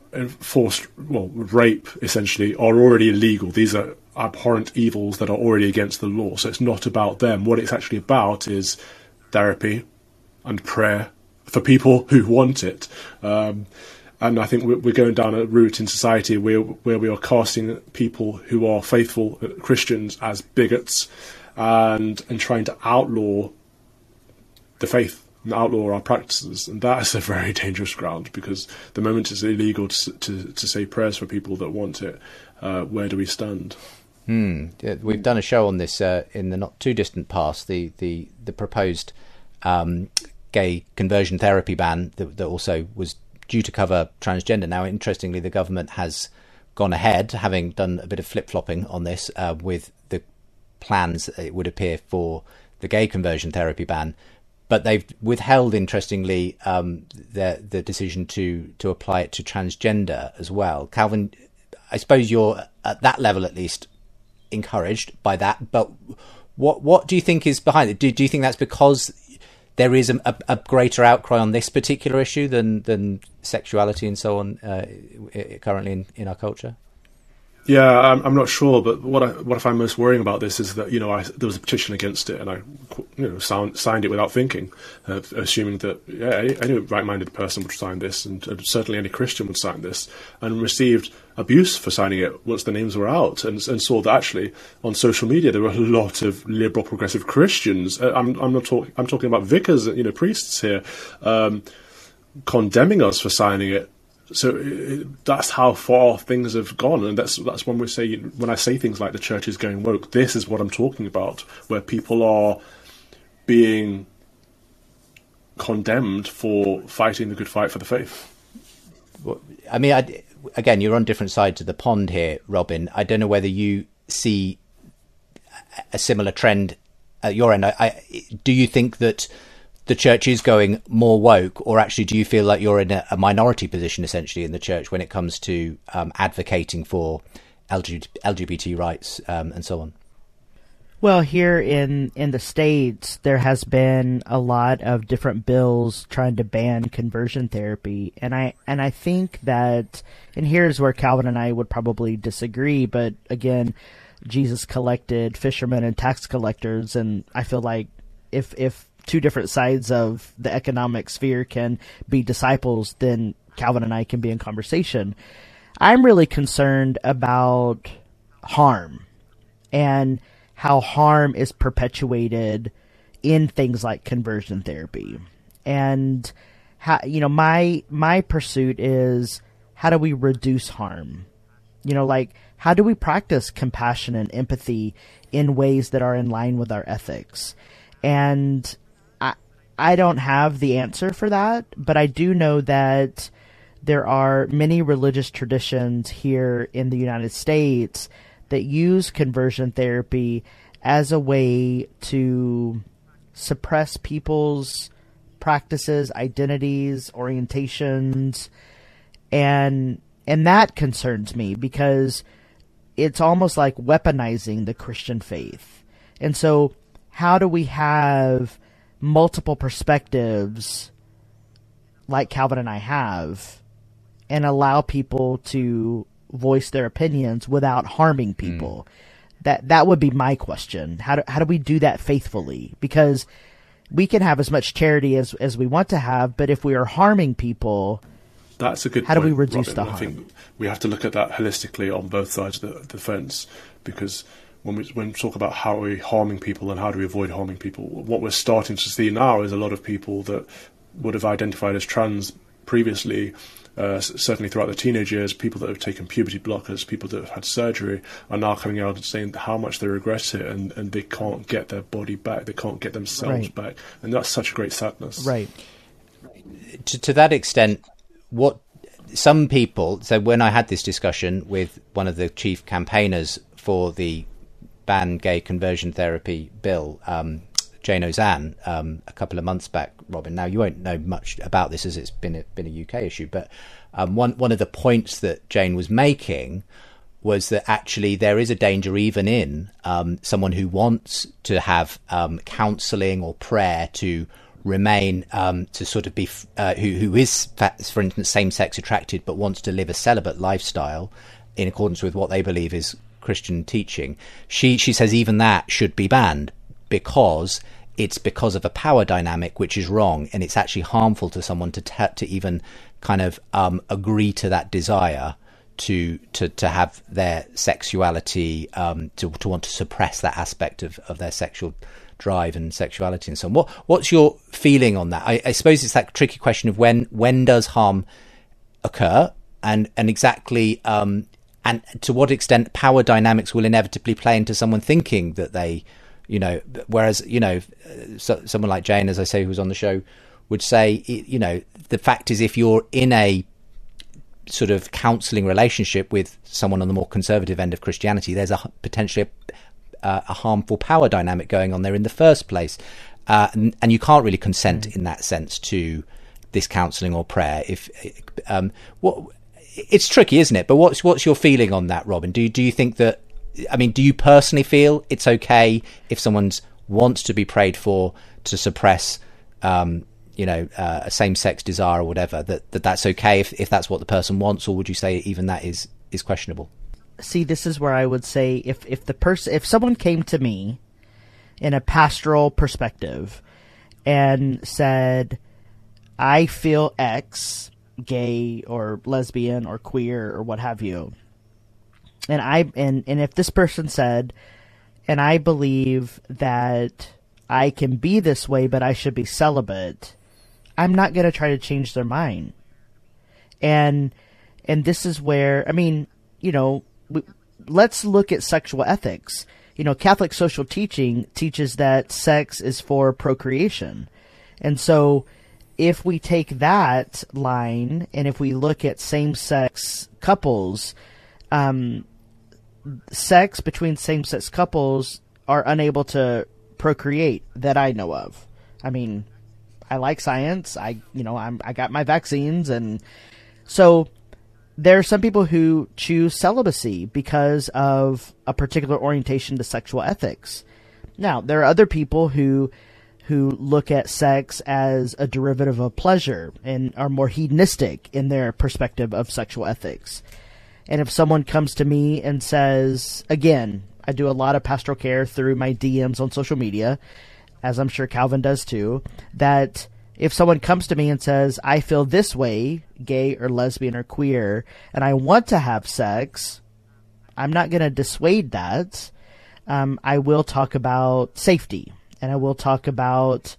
forced, well, rape essentially are already illegal. These are abhorrent evils that are already against the law. So it's not about them. What it's actually about is therapy and prayer for people who want it. Um, and I think we're going down a route in society where, where we are casting people who are faithful Christians as bigots and, and trying to outlaw the faith and outlaw our practices. And that is a very dangerous ground, because the moment it's illegal to, to, to say prayers for people that want it, uh, where do we stand? Hmm. Yeah, we've done a show on this uh, in the not too distant past, the, the, the proposed um, gay conversion therapy ban that, that also was due to cover transgender. Now, interestingly, the government has gone ahead, having done a bit of flip-flopping on this, uh, with the plans, it would appear, for the gay conversion therapy ban. But they've withheld, interestingly, um, the the decision to, to apply it to transgender as well. Calvin, I suppose you're, at that level at least, encouraged by that. But what what do you think is behind it? Do, do you think that's because there is a, a, a greater outcry on this particular issue than, than sexuality and so on uh, currently in, in our culture? Yeah, I'm, I'm not sure, but what I what I find most worrying about this is that, you know, I, there was a petition against it, and I, you know, sound, signed it without thinking, uh, assuming that yeah, any, any right-minded person would sign this, and, and certainly any Christian would sign this, and received abuse for signing it once the names were out, and, and saw that actually on social media there were a lot of liberal, progressive Christians. Uh, I'm I'm not talking I'm talking about vicars, you know, priests here, um, condemning us for signing it. So it, that's how far things have gone, and that's that's when we say when I say things like the church is going woke. This is what I'm talking about, where people are being condemned for fighting the good fight for the faith. Well, I mean, I, again, you're on different sides of the pond here, Robin. I don't know whether you see a similar trend at your end. I, I, do you think that the church is going more woke, or actually do you feel like you're in a, a minority position essentially in the church when it comes to um, advocating for L G B T rights um, and so on? Well, here in, in the States, there has been a lot of different bills trying to ban conversion therapy. And I, and I think that, and here's where Calvin and I would probably disagree, but again, Jesus collected fishermen and tax collectors. And I feel like if, if, two different sides of the economic sphere can be disciples, then Calvin and I can be in conversation. I'm really concerned about harm and how harm is perpetuated in things like conversion therapy. And how, you know, my my pursuit is, how do we reduce harm? You know, like, how do we practice compassion and empathy in ways that are in line with our ethics? And I don't have the answer for that, but I do know that there are many religious traditions here in the United States that use conversion therapy as a way to suppress people's practices, identities, orientations, and and that concerns me, because it's almost like weaponizing the Christian faith. And so how do we have multiple perspectives like Calvin and I have, and allow people to voice their opinions without harming people? Mm. That that would be my question. How do, how do we do that faithfully? Because we can have as much charity as, as we want to have, but if we are harming people, that's a good how point, do we reduce Robin. the I harm? think we have to look at that holistically on both sides of the, the fence, because When we, when we talk about how are we harming people and how do we avoid harming people, what we're starting to see now is a lot of people that would have identified as trans previously, uh, certainly throughout the teenage years, people that have taken puberty blockers, people that have had surgery, are now coming out and saying how much they regret it, and, and they can't get their body back, they can't get themselves right. back. And that's such a great sadness. Right. To, to that extent, what some people, so when I had this discussion with one of the chief campaigners for the ban gay conversion therapy bill, um, Jane Ozanne, um, a couple of months back, Robin. Now, you won't know much about this as it's been a, been a U K issue, but um, one one of the points that Jane was making was that actually there is a danger even in um, someone who wants to have um, counselling or prayer to remain um, to sort of be uh, who who is, for instance, same-sex attracted but wants to live a celibate lifestyle in accordance with what they believe is Christian teaching. She she says even that should be banned because it's because of a power dynamic which is wrong, and it's actually harmful to someone to te- to even kind of um, agree to that desire to to to have their sexuality, um, to to want to suppress that aspect of, of their sexual drive and sexuality and so on. What what's your feeling on that? I, I suppose it's that tricky question of when when does harm occur, and and exactly um, and to what extent power dynamics will inevitably play into someone thinking that they, you know, whereas, you know, so, someone like Jane, as I say, who was on the show, would say, you know, the fact is if you're in a sort of counselling relationship with someone on the more conservative end of Christianity, there's a potentially a, uh, a harmful power dynamic going on there in the first place. Uh, and, and you can't really consent mm. in that sense to this counselling or prayer. If um, what it's tricky, isn't it? But what's what's your feeling on that, Robin? Do you, do you think that, I mean, do you personally feel it's okay if someone wants to be prayed for to suppress, um, you know, uh, a same-sex desire or whatever, that, that that's okay if, if that's what the person wants, or would you say even that is, is questionable? See, this is where I would say if, if the person, if someone came to me in a pastoral perspective and said, I feel X, gay or lesbian or queer or what have you, and I and, and if this person said, and I believe that I can be this way, but I should be celibate, I'm not going to try to change their mind. And and this is where, I mean, you know, we, let's look at sexual ethics. You know, Catholic social teaching teaches that sex is for procreation. And so if we take that line and if we look at same-sex couples, um, sex between same-sex couples are unable to procreate that I know of. I mean, I like science. I, you know, I'm, I got my vaccines. And so there are some people who choose celibacy because of a particular orientation to sexual ethics. Now, there are other people who who look at sex as a derivative of pleasure and are more hedonistic in their perspective of sexual ethics. And if someone comes to me and says, again, I do a lot of pastoral care through my D Ms on social media, as I'm sure Calvin does too, that if someone comes to me and says, I feel this way, gay or lesbian or queer, and I want to have sex, I'm not going to dissuade that. Um, I will talk about safety, and I will talk about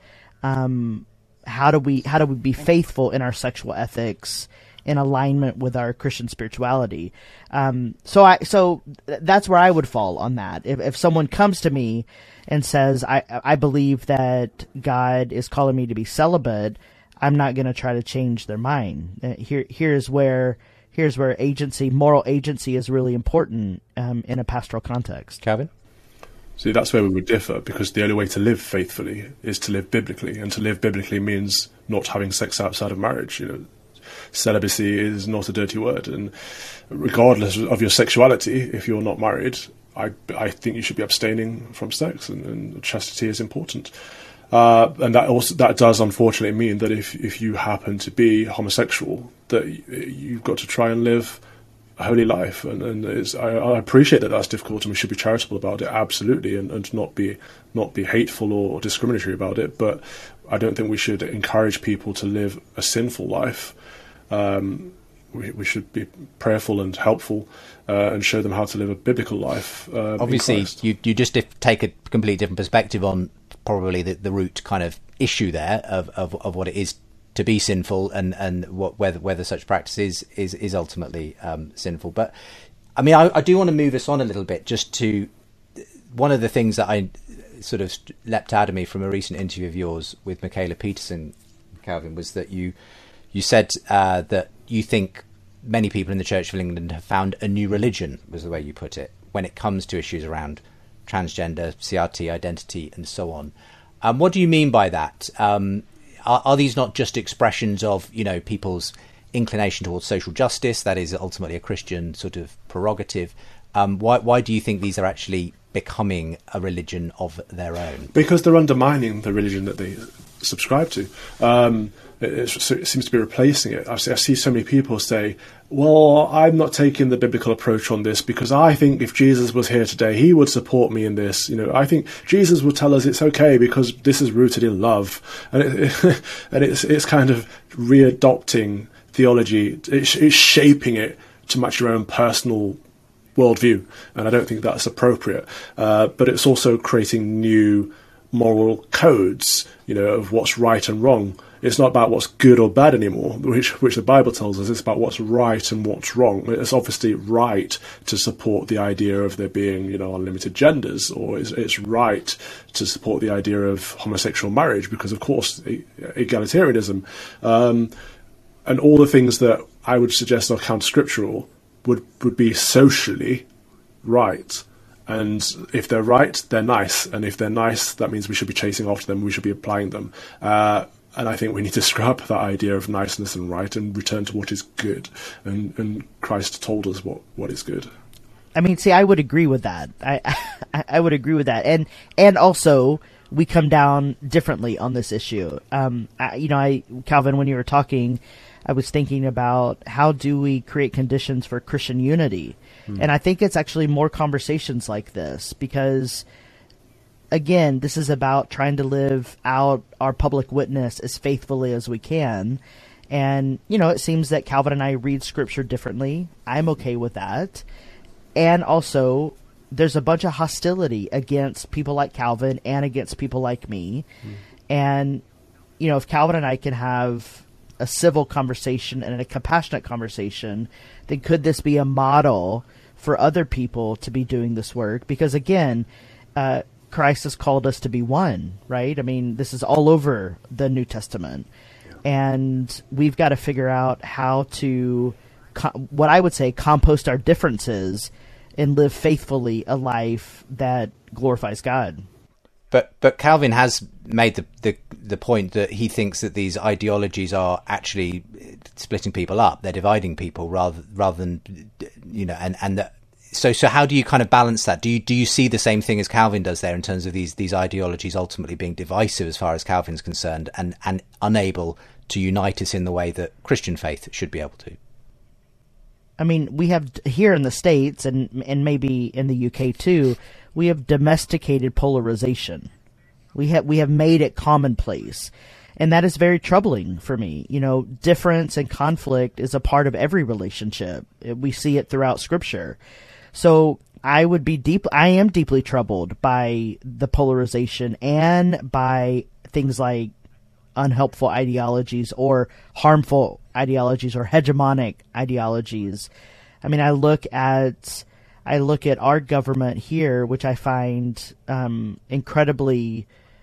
um, how do we how do we be faithful in our sexual ethics in alignment with our Christian spirituality. Um, so I so that's where I would fall on that. If if someone comes to me and says, I I believe that God is calling me to be celibate, I'm not going to try to change their mind. Uh, here here's where here's where agency, moral agency, is really important um, in a pastoral context. Calvin? See, that's where we would differ, because the only way to live faithfully is to live biblically, and to live biblically means not having sex outside of marriage. You know, celibacy is not a dirty word, and regardless of your sexuality, if you're not married, I, I think you should be abstaining from sex, and, and chastity is important. Uh, and that also that does unfortunately mean that if if you happen to be homosexual, that you've got to try and live a holy life, and, and it's, I, I appreciate that that's difficult, and we should be charitable about it, absolutely, and, and not be not be hateful or discriminatory about it. But I don't think we should encourage people to live a sinful life. Um, we, we should be prayerful and helpful, uh, and show them how to live a biblical life. Uh, Obviously, you you just take a completely different perspective on probably the, the root kind of issue there of, of, of what it is to be sinful, and, and what, whether whether such practice is is, is ultimately um, sinful. But I mean, I, I do want to move us on a little bit, just to one of the things that I sort of leapt out of me from a recent interview of yours with Michaela Peterson, Calvin, was that you you said uh, that you think many people in the Church of England have found a new religion, was the way you put it, when it comes to issues around transgender, C R T, identity, and so on. Um, what do you mean by that? Um, Are, are these not just expressions of, you know, people's inclination towards social justice? That is ultimately a Christian sort of prerogative. Um, why, why do you think these are actually becoming a religion of their own? Because they're undermining the religion that they subscribe to. Um, it, it seems to be replacing it. I see, I see so many people say, well, I'm not taking the biblical approach on this because I think if Jesus was here today, he would support me in this. You know, I think Jesus would tell us it's okay because this is rooted in love. And, it, it, and it's, it's kind of readopting theology. It's, it's shaping it to match your own personal worldview. And I don't think that's appropriate. Uh, but it's also creating new moral codes, you know, of what's right and wrong. It's not about what's good or bad anymore, which which the Bible tells us. It's about what's right and what's wrong. It's obviously right to support the idea of there being, you know, unlimited genders, or it's, it's right to support the idea of homosexual marriage because, of course, egalitarianism, um, and all the things that I would suggest are counter-scriptural would would be socially right. And if they're right, they're nice. And if they're nice, that means we should be chasing after them. We should be applying them. Uh, and I think we need to scrap that idea of niceness and right and return to what is good. And, and Christ told us what, what is good. I mean, see, I would agree with that. I, I, I would agree with that. And, and also we come down differently on this issue. Um, I, you know, I, Calvin, when you were talking, I was thinking about how do we create conditions for Christian unity? Hmm. And I think it's actually more conversations like this because, again, this is about trying to live out our public witness as faithfully as we can. And, you know, it seems that Calvin and I read Scripture differently. I'm okay with that. And also, there's a bunch of hostility against people like Calvin and against people like me. Hmm. And, you know, if Calvin and I can have a civil conversation and a compassionate conversation, then could this be a model for other people to be doing this work? Because, again, uh, Christ has called us to be one, right? I mean, this is all over the New Testament. Yeah. And we've got to figure out how to, co- what I would say, compost our differences and live faithfully a life that glorifies God. But but Calvin has made the, the the point that he thinks that these ideologies are actually splitting people up. They're dividing people rather rather than, you know, and and that. So, so how do you kind of balance that? Do you do you see the same thing as Calvin does there in terms of these these ideologies ultimately being divisive as far as Calvin's concerned, and, and unable to unite us in the way that Christian faith should be able to? I mean, we have here in the States and and maybe in the U K too, we have domesticated polarization. We have we have made it commonplace. And that is very troubling for me. You know, difference and conflict is a part of every relationship. We see it throughout Scripture. So I would be deep. I am deeply troubled by the polarization and by things like unhelpful ideologies or harmful ideologies or hegemonic ideologies. I mean, I look at I look at our government here, which I find um, incredibly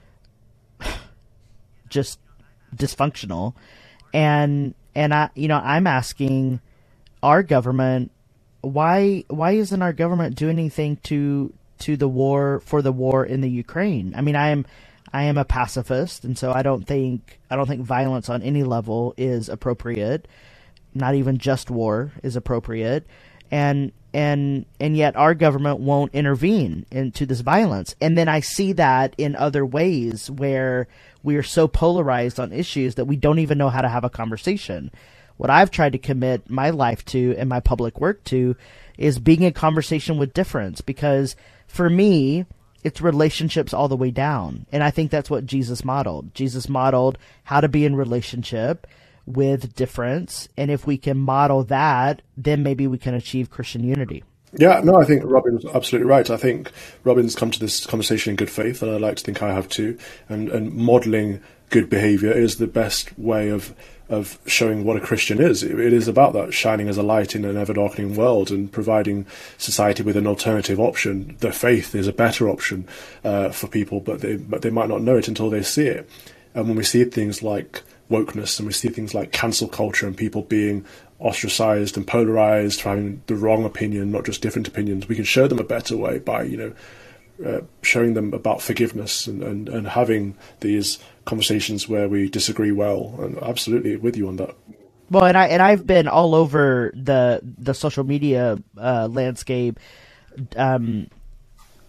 just dysfunctional, and and I you know I'm asking our government, why why isn't our government doing anything to to the war for the war in the Ukraine? I mean, I am I am a pacifist, and so I don't think I don't think violence on any level is appropriate. Not even just war is appropriate, and and and yet our government won't intervene into this violence. And then I see that in other ways where we are so polarized on issues that we don't even know how to have a conversation. What I've tried to commit my life to and my public work to is being in conversation with difference, because for me, it's relationships all the way down. And I think that's what Jesus modeled. Jesus modeled how to be in relationship with difference. And if we can model that, then maybe we can achieve Christian unity. Yeah, no, I think Robin's absolutely right. I think Robin's come to this conversation in good faith, and I like to think I have too. And, and modelling good behaviour is the best way of of showing what a Christian is. It, it is about that, shining as a light in an ever-darkening world and providing society with an alternative option. Their faith is a better option uh, for people, but they but they might not know it until they see it. And when we see things like wokeness and we see things like cancel culture and people being ostracized and polarized for having the wrong opinion, not just different opinions, we can show them a better way by, you know, uh, showing them about forgiveness and, and, and having these conversations where we disagree well. And absolutely with you on that. Well, and I and I've been all over the the social media uh, landscape, um,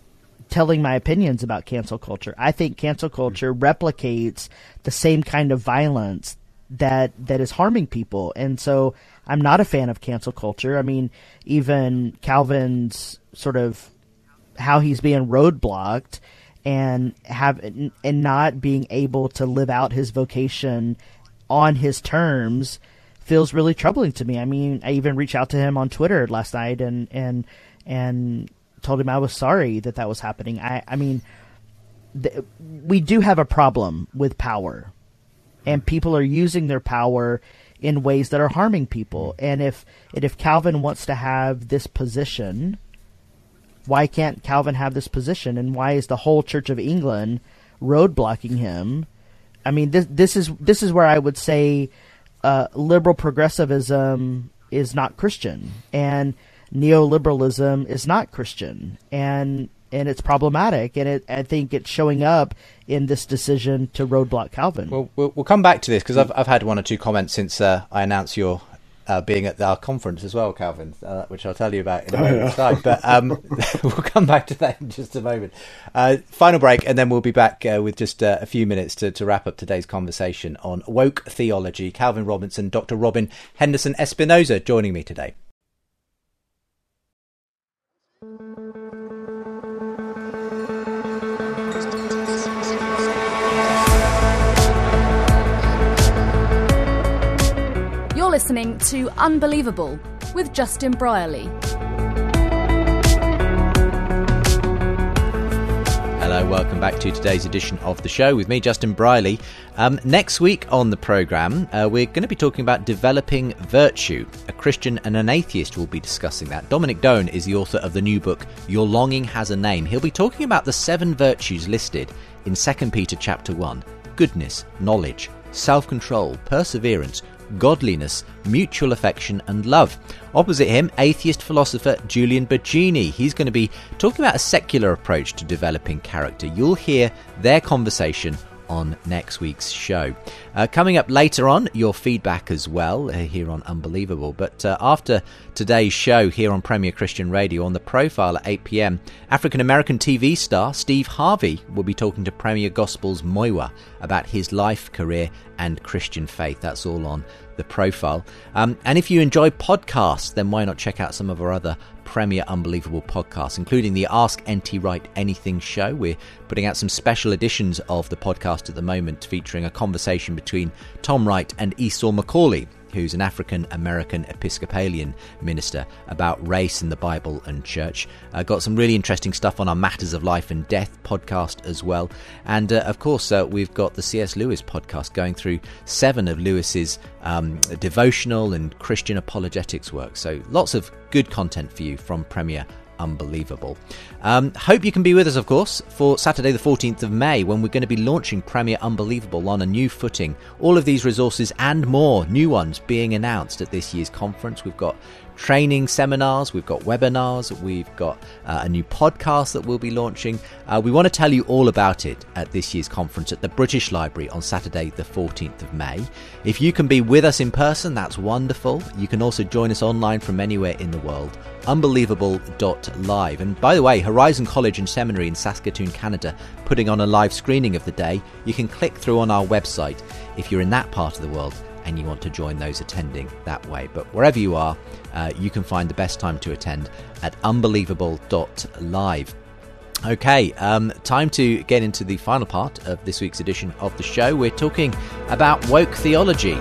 telling my opinions about cancel culture. I think cancel culture replicates the same kind of violence that that is harming people. And so I'm not a fan of cancel culture. I mean, even Calvin's sort of how he's being roadblocked and have and not being able to live out his vocation on his terms feels really troubling to me. I mean, I even reached out to him on Twitter last night and and and told him I was sorry that that was happening. I, I mean, th- we do have a problem with power, and people are using their power in ways that are harming people. And if and if Calvin wants to have this position, why can't Calvin have this position? And why is the whole Church of England roadblocking him? I mean, this this is this is where I would say uh, liberal progressivism is not Christian, and neoliberalism is not Christian, and and it's problematic, and it, I think it's showing up in this decision to roadblock Calvin. Well, we'll, we'll come back to this because I've I've had one or two comments since uh, I announced your uh, being at our conference as well, Calvin, uh, which I'll tell you about in a moment's time. But um, we'll come back to that in just a moment. Uh, final break, and then we'll be back uh, with just uh, a few minutes to, to wrap up today's conversation on woke theology. Calvin Robinson, Doctor Robin Henderson Espinosa joining me today. You're listening to Unbelievable with Justin Brierley. Hello, welcome back to today's edition of the show with me, Justin Brierley. Um, next week on the programme, uh, we're going to be talking about developing virtue. A Christian and an atheist will be discussing that. Dominic Doan is the author of the new book, Your Longing Has a Name. He'll be talking about the seven virtues listed in Second Peter chapter one. Goodness, knowledge, self-control, perseverance, godliness, mutual affection and love. Opposite him, atheist philosopher Julian Baggini. He's going to be talking about a secular approach to developing character. You'll hear their conversation on next week's show. Uh, coming up later on, your feedback as well uh, here on Unbelievable. But uh, after today's show here on Premier Christian Radio on The Profile at eight p.m, African-American T V star Steve Harvey will be talking to Premier Gospel's Moiwa about his life, career and Christian faith. That's all on The Profile. Um, and if you enjoy podcasts, then why not check out some of our other Premier Unbelievable podcasts, including the Ask N T Wright Anything show. We're putting out some special editions of the podcast at the moment, featuring a conversation between Tom Wright and Esau McCauley, who's an African-American Episcopalian minister, about race in the Bible and church. Uh, got some really interesting stuff on our Matters of Life and Death podcast as well. And, uh, of course, uh, we've got the C S Lewis podcast going through seven of Lewis's um, devotional and Christian apologetics work. So lots of good content for you from Premier Unbelievable. Um, hope you can be with us, of course, for Saturday the fourteenth of May, when we're going to be launching Premier Unbelievable on a new footing. All of these resources and more new ones being announced at this year's conference. We've got training seminars, we've got webinars, we've got uh, a new podcast that we'll be launching. Uh, we want to tell you all about it at this year's conference at the British Library on Saturday the fourteenth of May. If you can be with us in person, that's wonderful. You can also join us online from anywhere in the world. Unbelievable dot live. And by the way, Horizon College and Seminary in Saskatoon, Canada, putting on a live screening of the day. You can click through on our website if you're in that part of the world and you want to join those attending that way. But wherever you are, uh, you can find the best time to attend at unbelievable dot live. Okay, um, time to get into the final part of this week's edition of the show. We're talking about woke theology.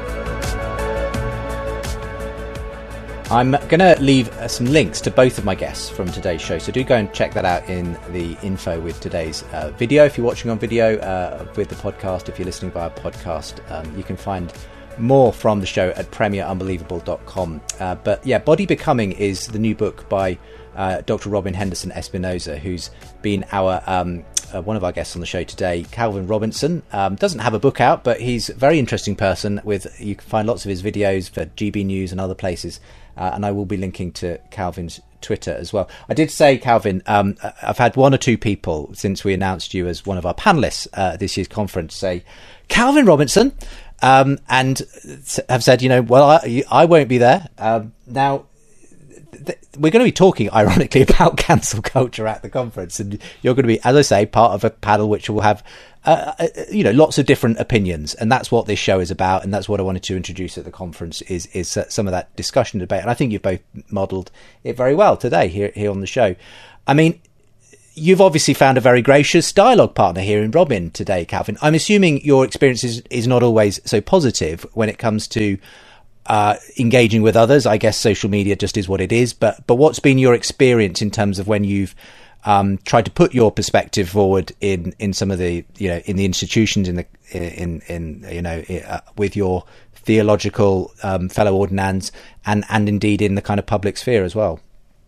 I'm going to leave uh, some links to both of my guests from today's show, so do go and check that out in the info with today's uh, video. If you're watching on video uh, with the podcast, if you're listening via podcast, um, you can find more from the show at premier unbelievable dot com. Uh, but yeah, Body Becoming is the new book by uh, Doctor Robin Henderson Espinosa, who's been our um, uh, one of our guests on the show today. Calvin Robinson um, doesn't have a book out, but he's a very interesting person. With you can find lots of his videos for G B News and other places. Uh, and I will be linking to Calvin's Twitter as well. I did say, Calvin, um, I've had one or two people since we announced you as one of our panellists uh, at this year's conference say, Calvin Robinson, um, and have said, you know, well, I, I won't be there. Um, now, th- we're going to be talking, ironically, about cancel culture at the conference, and you're going to be, as I say, part of a panel which will have, uh, uh, you know, lots of different opinions, and that's what this show is about, and that's what I wanted to introduce at the conference is is uh, some of that discussion debate, and I think you've both modelled it very well today here here on the show. I mean, you've obviously found a very gracious dialogue partner here in Robin today, Calvin. I'm assuming your experience is, is not always so positive when it comes to uh, engaging with others. I guess social media just is what it is. But but what's been your experience in terms of when you've um, tried to put your perspective forward in, in some of the, you know, in the institutions, in the in in you know uh, with your theological um, fellow ordinands, and and indeed in the kind of public sphere as well?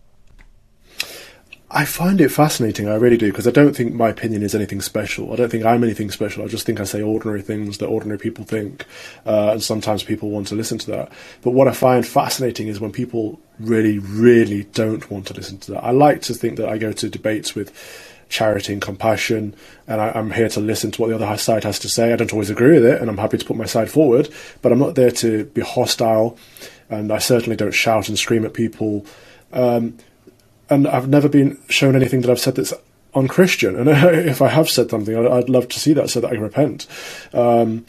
I find it fascinating, I really do, because I don't think my opinion is anything special. I don't think I'm anything special. I just think I say ordinary things that ordinary people think, uh, and sometimes people want to listen to that. But what I find fascinating is when people really, really don't want to listen to that. I like to think that I go to debates with charity and compassion, and I, I'm here to listen to what the other side has to say. I don't always agree with it, and I'm happy to put my side forward, but I'm not there to be hostile, and I certainly don't shout and scream at people. Um, And I've never been shown anything that I've said that's unchristian. And if I have said something, I'd love to see that so that I can repent. Um,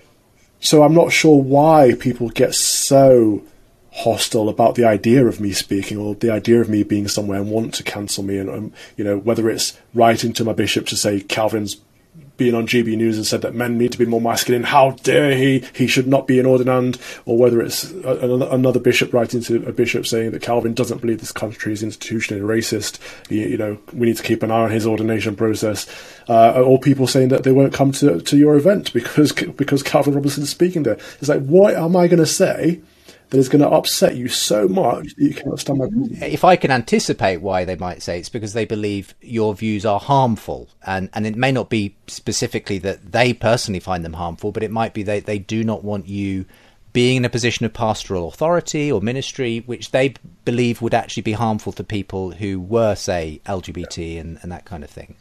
so I'm not sure why people get so hostile about the idea of me speaking or the idea of me being somewhere and want to cancel me. And, um, you know, whether it's writing to my bishop to say Calvin's been on G B News and said that men need to be more masculine, how dare he, he should not be an ordinand, or whether it's a, another bishop writing to a bishop saying that Calvin doesn't believe this country is institutionally racist, you, you know, we need to keep an eye on his ordination process, uh, or people saying that they won't come to, to your event because because Calvin Robinson is speaking there. It's like, what am I going to say that is going to upset you so much that you cannot stand my opinion? If I can anticipate why they might say, it's because they believe your views are harmful, and, and it may not be specifically that they personally find them harmful, but it might be they, they do not want you being in a position of pastoral authority or ministry, which they believe would actually be harmful to people who were, say, L G B T and, and that kind of thing.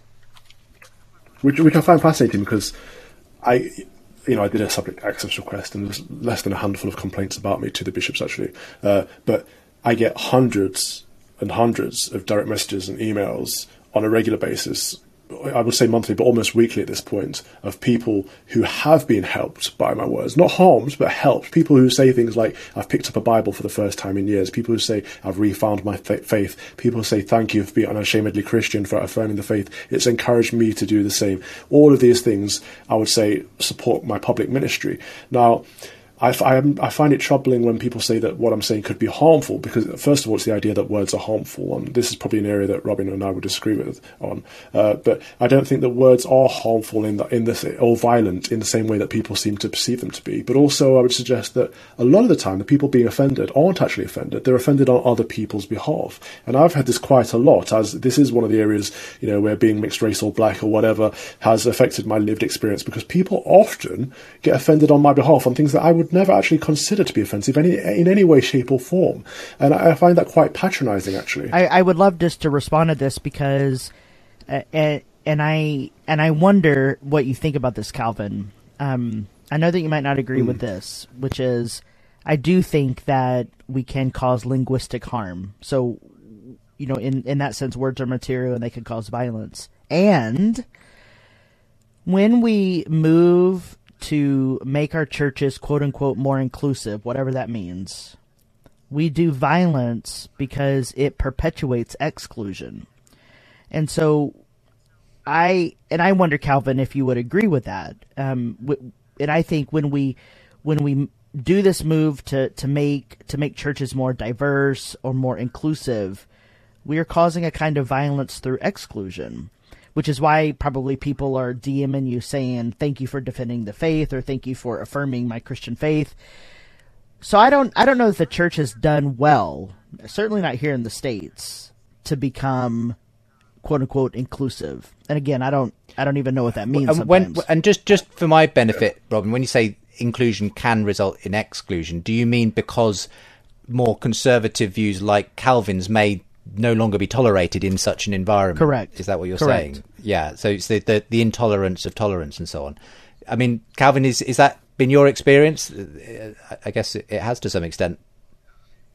Which, which I find fascinating because I... You know, I did a subject access request, and there's less than a handful of complaints about me to the bishops, actually. Uh, but I get hundreds and hundreds of direct messages and emails on a regular basis, I would say monthly, but almost weekly at this point, of people who have been helped by my words. Not harmed, but helped. People who say things like, I've picked up a Bible for the first time in years. People who say, I've refound my fa- faith. People who say, thank you for being unashamedly Christian, for affirming the faith. It's encouraged me to do the same. All of these things, I would say, support my public ministry. Now, I, I, I find it troubling when people say that what I'm saying could be harmful, because first of all, it's the idea that words are harmful, and this is probably an area that Robin and I would disagree with on. Uh, but I don't think that words are harmful in the, in this or violent in the same way that people seem to perceive them to be. But also, I would suggest that a lot of the time, the people being offended aren't actually offended; they're offended on other people's behalf. And I've had this quite a lot, as this is one of the areas, you know, where being mixed race or black or whatever has affected my lived experience, because people often get offended on my behalf on things that I would never actually consider to be offensive any, in any way, shape or form. And I find that quite patronizing, actually. I, I would love just to respond to this because, uh, and, and I and I wonder what you think about this, Calvin. Um, I know that you might not agree mm. with this, which is, I do think that we can cause linguistic harm. So, you know, in, in that sense, words are material and they can cause violence. And when we move to make our churches, quote unquote, more inclusive, whatever that means, we do violence because it perpetuates exclusion. And so I, and I wonder, Calvin, if you would agree with that. Um, and I think when we, when we do this move to, to make, to make churches more diverse or more inclusive, we are causing a kind of violence through exclusion. Which is why probably people are DMing you saying, thank you for defending the faith, or thank you for affirming my Christian faith. So I don't I don't know if the church has done well, certainly not here in the States, to become, quote unquote, inclusive. And again, I don't I don't even know what that means and sometimes. When, and just, just for my benefit, Robin, when you say inclusion can result in exclusion, do you mean because more conservative views like Calvin's may no longer be tolerated in such an environment? Correct. Is that what you're Correct. saying? Yeah. So it's the, the the intolerance of tolerance and so on. I mean, Calvin, is is that been your experience? I guess it, it has to some extent.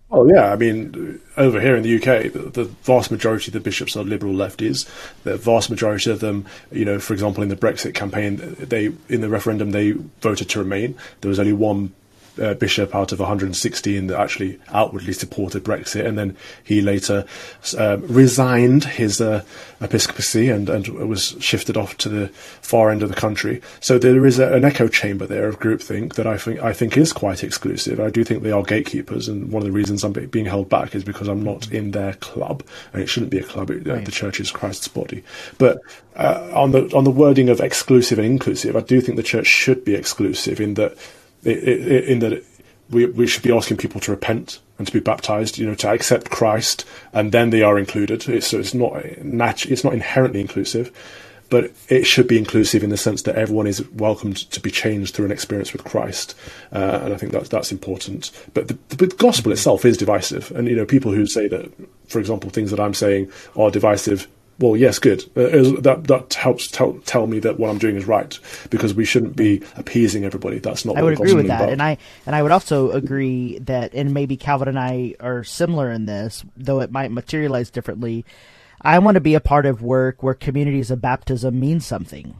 Oh, yeah. I mean, over here in the U K, the, the vast majority of the bishops are liberal lefties. The vast majority of them, you know, for example, in the Brexit campaign, they in the referendum, they voted to remain. There was only one uh, bishop out of one hundred sixteen that actually outwardly supported Brexit, and then he later uh, resigned his uh, episcopacy and, and was shifted off to the far end of the country. So there is a, an echo chamber there of groupthink that I think I think is quite exclusive. I do think they are gatekeepers, and one of the reasons I'm being held back is because I'm not in their club, and it shouldn't be a club. It, right. The church is Christ's body. But uh, on the on the wording of exclusive and inclusive, I do think the church should be exclusive in that. In that we we should be asking people to repent and to be baptized, you know, to accept Christ, and then they are included. It's, so it's not natu- it's not inherently inclusive, but it should be inclusive in the sense that everyone is welcomed to be changed through an experience with Christ, uh, and I think that's that's important. But the, the gospel itself is divisive, and you know, people who say that, for example, things that I'm saying are divisive. Well, yes, good. Uh, that that helps tell tell me that what I'm doing is right, because we shouldn't be appeasing everybody. That's not. I what would agree with that, about. and I and I would also agree that, and maybe Calvin and I are similar in this, though it might materialize differently. I want to be a part of work where communities of baptism mean something,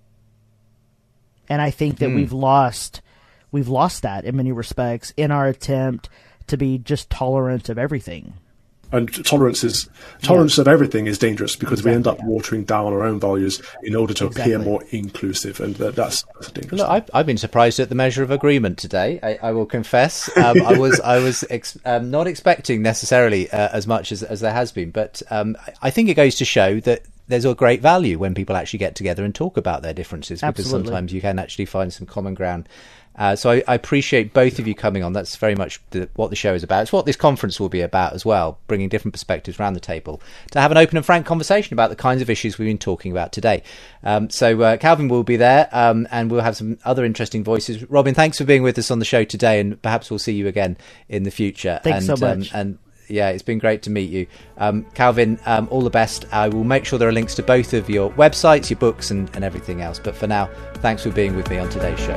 and I think that mm. we've lost we've lost that in many respects in our attempt to be just tolerant of everything. And tolerance is tolerance yeah. of everything is dangerous, because exactly, we end up yeah. watering down our own values in order to exactly. appear more inclusive, and that, that's, that's dangerous. Look, I've, I've been surprised at the measure of agreement today. I, I will confess, um, I was I was ex- um, not expecting necessarily uh, as much as as there has been, but um, I think it goes to show that there's a great value when people actually get together and talk about their differences, because Absolutely. sometimes you can actually find some common ground. Uh, so I, I appreciate both of you coming on. That's very much the, what the show is about. It's what this conference will be about as well, bringing different perspectives around the table to have an open and frank conversation about the kinds of issues we've been talking about today. Um, so uh, Calvin will be there, um, and we'll have some other interesting voices. Robin, thanks for being with us on the show today, and perhaps we'll see you again in the future. Thanks and, so much. Um, and yeah, it's been great to meet you. Um, Calvin, um, all the best. I will make sure there are links to both of your websites, your books, and, and everything else. But for now, thanks for being with me on today's show.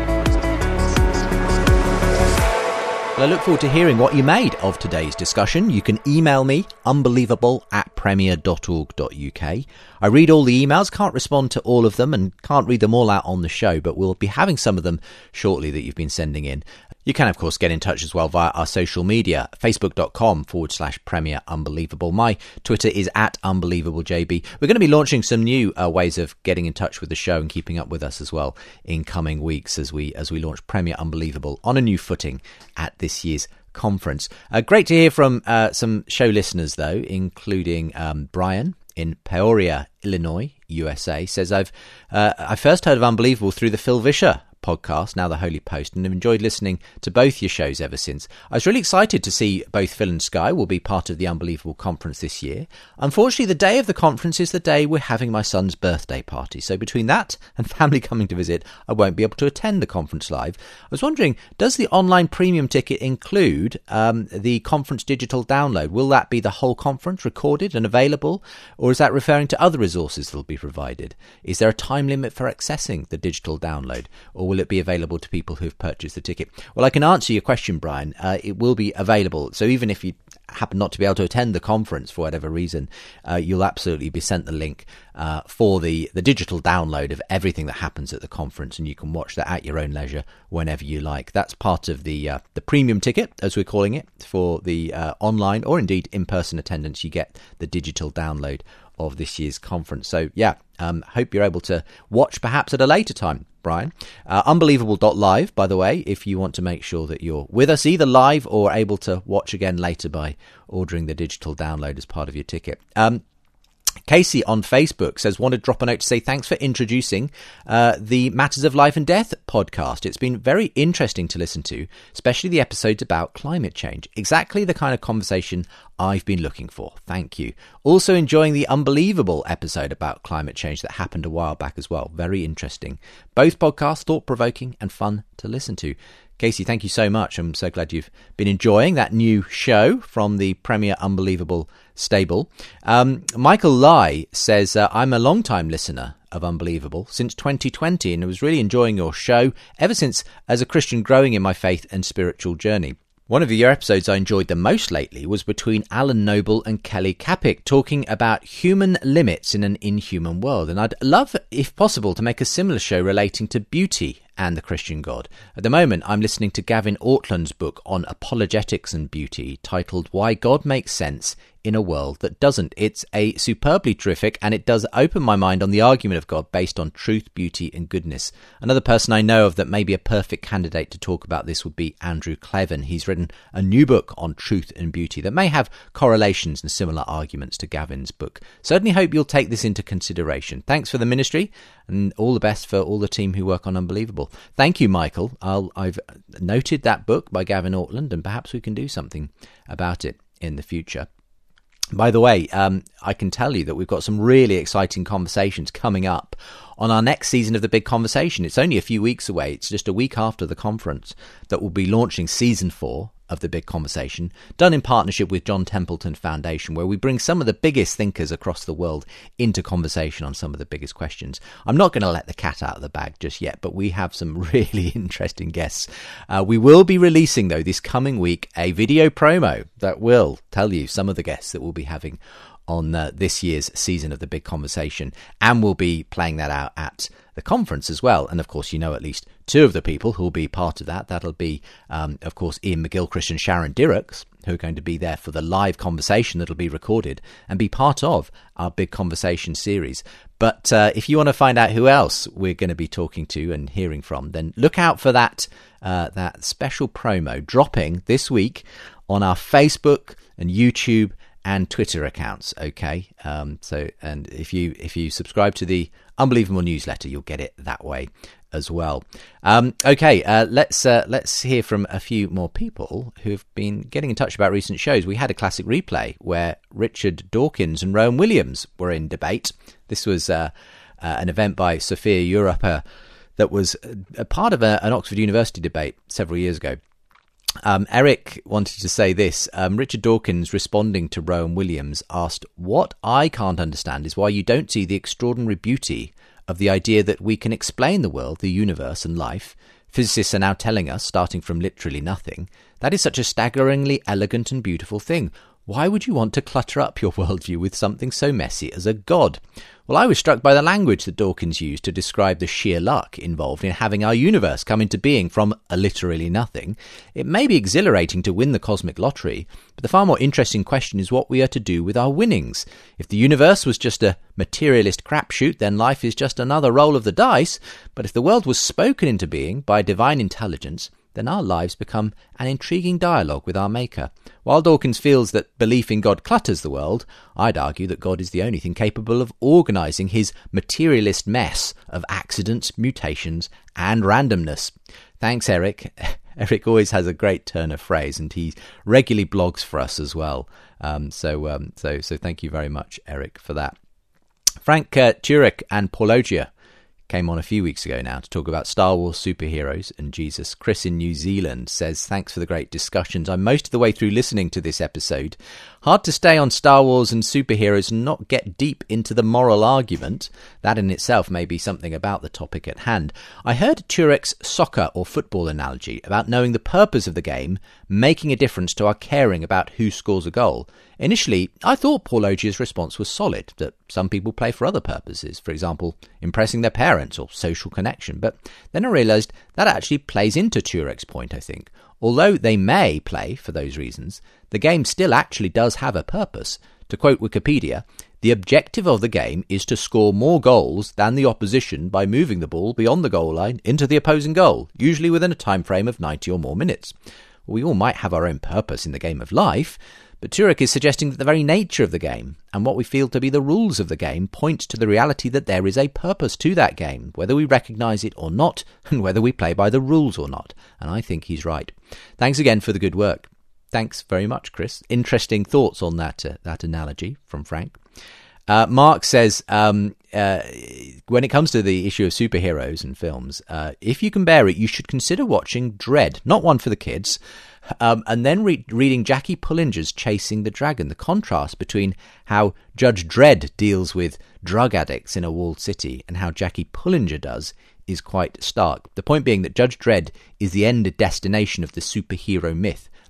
Well, I look forward to hearing what you made of today's discussion. You can email me, unbelievable at premier dot org dot uk. I read all the emails, can't respond to all of them, and can't read them all out on the show, but we'll be having some of them shortly that you've been sending in. You can, of course, get in touch as well via our social media, facebook.com forward slash Premier Unbelievable. My Twitter is at UnbelievableJB. We're going to be launching some new uh, ways of getting in touch with the show and keeping up with us as well in coming weeks as we as we launch Premier Unbelievable on a new footing at this year's conference. Uh, great to hear from uh, some show listeners, though, including um, Brian in Peoria, Illinois, U S A, says, I've uh, I first heard of Unbelievable through the Phil Vischer podcast, now the Holy Post, and have enjoyed listening to both your shows ever since. I was really excited to see both Phil and Sky will be part of the Unbelievable conference this year. Unfortunately, the day of the conference is the day we're having my son's birthday party, so between that and family coming to visit, I won't be able to attend the conference live. I was wondering, does the online premium ticket include um, the conference digital download? Will that be the whole conference recorded and available, or is that referring to other resources that will be provided? Is there a time limit for accessing the digital download, or will it be available to people who've purchased the ticket? Well, I can answer your question, Brian. Uh, it will be available. So even if you happen not to be able to attend the conference for whatever reason, uh, you'll absolutely be sent the link uh, for the, the digital download of everything that happens at the conference, and you can watch that at your own leisure whenever you like. That's part of the uh, the premium ticket, as we're calling it, for the uh, online or indeed in-person attendance. You get the digital download of this year's conference. So yeah, um, hope you're able to watch perhaps at a later time, Brian. Uh, unbelievable dot live, by the way, if you want to make sure that you're with us either live or able to watch again later by ordering the digital download as part of your ticket. Um, Casey on Facebook says, want to drop a note to say thanks for introducing uh, the Matters of Life and Death podcast. It's been very interesting to listen to, especially the episodes about climate change. Exactly the kind of conversation I've been looking for. Thank you. Also enjoying the Unbelievable episode about climate change that happened a while back as well. Very interesting. Both podcasts thought-provoking and fun to listen to. Casey, thank you so much. I'm so glad you've been enjoying that new show from the Premier Unbelievable stable. Um, Michael Lai says, uh, I'm a long-time listener of Unbelievable since twenty twenty, and I was really enjoying your show ever since as a Christian growing in my faith and spiritual journey. One of your episodes I enjoyed the most lately was between Alan Noble and Kelly Kapic, talking about human limits in an inhuman world. And I'd love, if possible, to make a similar show relating to beauty and the Christian God. At the moment, I'm listening to Gavin Ortland's book on apologetics and beauty, titled Why God Makes Sense in a World That Doesn't. It's a superbly terrific, and it does open my mind on the argument of God based on truth, beauty and goodness. Another person I know of that may be a perfect candidate to talk about this would be Andrew Cleven. He's written a new book on truth and beauty that may have correlations and similar arguments to Gavin's book. Certainly hope you'll take this into consideration. Thanks for the ministry, and all the best for all the team who work on Unbelievable. Thank you, Michael. I'll, I've noted that book by Gavin Ortland, and perhaps we can do something about it in the future. By the way, um, I can tell you that we've got some really exciting conversations coming up on our next season of The Big Conversation. It's only a few weeks away. It's just a week after the conference that we'll be launching season four of The Big Conversation, done in partnership with John Templeton Foundation, where we bring some of the biggest thinkers across the world into conversation on some of the biggest questions. I'm not going to let the cat out of the bag just yet, but we have some really interesting guests. Uh, we will be releasing, though, this coming week, a video promo that will tell you some of the guests that we'll be having on uh, this year's season of The Big Conversation, and we'll be playing that out at the conference as well. And of course, you know at least two of the people who will be part of that. That'll be, um, of course, Ian McGilchrist and Sharon Dirks, who are going to be there for the live conversation that'll be recorded and be part of our Big Conversation series. But uh, if you want to find out who else we're going to be talking to and hearing from, then look out for that uh, that special promo dropping this week on our Facebook and YouTube and Twitter accounts. Okay, um, so and if you if you subscribe to the Unbelievable newsletter, you'll get it that way as well. Um, okay, uh, let's uh, let's hear from a few more people who've been getting in touch about recent shows. We had a classic replay where Richard Dawkins and Rowan Williams were in debate. This was uh, uh, an event by Sophia Europa that was a part of a, an Oxford University debate several years ago. Um, Eric wanted to say this. Um, Richard Dawkins, responding to Rowan Williams, asked, "What I can't understand is why you don't see the extraordinary beauty of the idea that we can explain the world, the universe and life. Physicists are now telling us, starting from literally nothing, that is such a staggeringly elegant and beautiful thing. Why would you want to clutter up your worldview with something so messy as a god?" Well, I was struck by the language that Dawkins used to describe the sheer luck involved in having our universe come into being from a literally nothing. It may be exhilarating to win the cosmic lottery, but the far more interesting question is what we are to do with our winnings. If the universe was just a materialist crapshoot, then life is just another roll of the dice. But if the world was spoken into being by divine intelligence, then our lives become an intriguing dialogue with our Maker. While Dawkins feels that belief in God clutters the world, I'd argue that God is the only thing capable of organising his materialist mess of accidents, mutations and randomness. Thanks, Eric. Eric always has a great turn of phrase, and he regularly blogs for us as well. Um, so, um, so, so thank you very much, Eric, for that. Frank uh, Turek and Paulogia came on a few weeks ago now to talk about Star Wars, superheroes and Jesus. Chris in New Zealand says, "Thanks for the great discussions. I'm most of the way through listening to this episode. Hard to stay on Star Wars and superheroes and not get deep into the moral argument. That in itself may be something about the topic at hand. I heard Turek's soccer or football analogy about knowing the purpose of the game making a difference to our caring about who scores a goal. Initially, I thought Paulogia's response was solid, that some people play for other purposes, for example, impressing their parents or social connection. But then I realised that actually plays into Turek's point, I think. Although they may play for those reasons, the game still actually does have a purpose. To quote Wikipedia, the objective of the game is to score more goals than the opposition by moving the ball beyond the goal line into the opposing goal, usually within a time frame of ninety or more minutes. We all might have our own purpose in the game of life, but Turek is suggesting that the very nature of the game and what we feel to be the rules of the game point to the reality that there is a purpose to that game, whether we recognise it or not, and whether we play by the rules or not. And I think he's right. Thanks again for the good work. Thanks very much, Chris. Interesting thoughts on that uh, that analogy from Frank. Uh, Mark says, um, uh, when it comes to the issue of superheroes and films, uh, if you can bear it, you should consider watching Dredd, not one for the kids, um, and then re- reading Jackie Pullinger's Chasing the Dragon. The contrast between how Judge Dredd deals with drug addicts in a walled city and how Jackie Pullinger does is quite stark. The point being that Judge Dredd is the end destination of the superhero myth,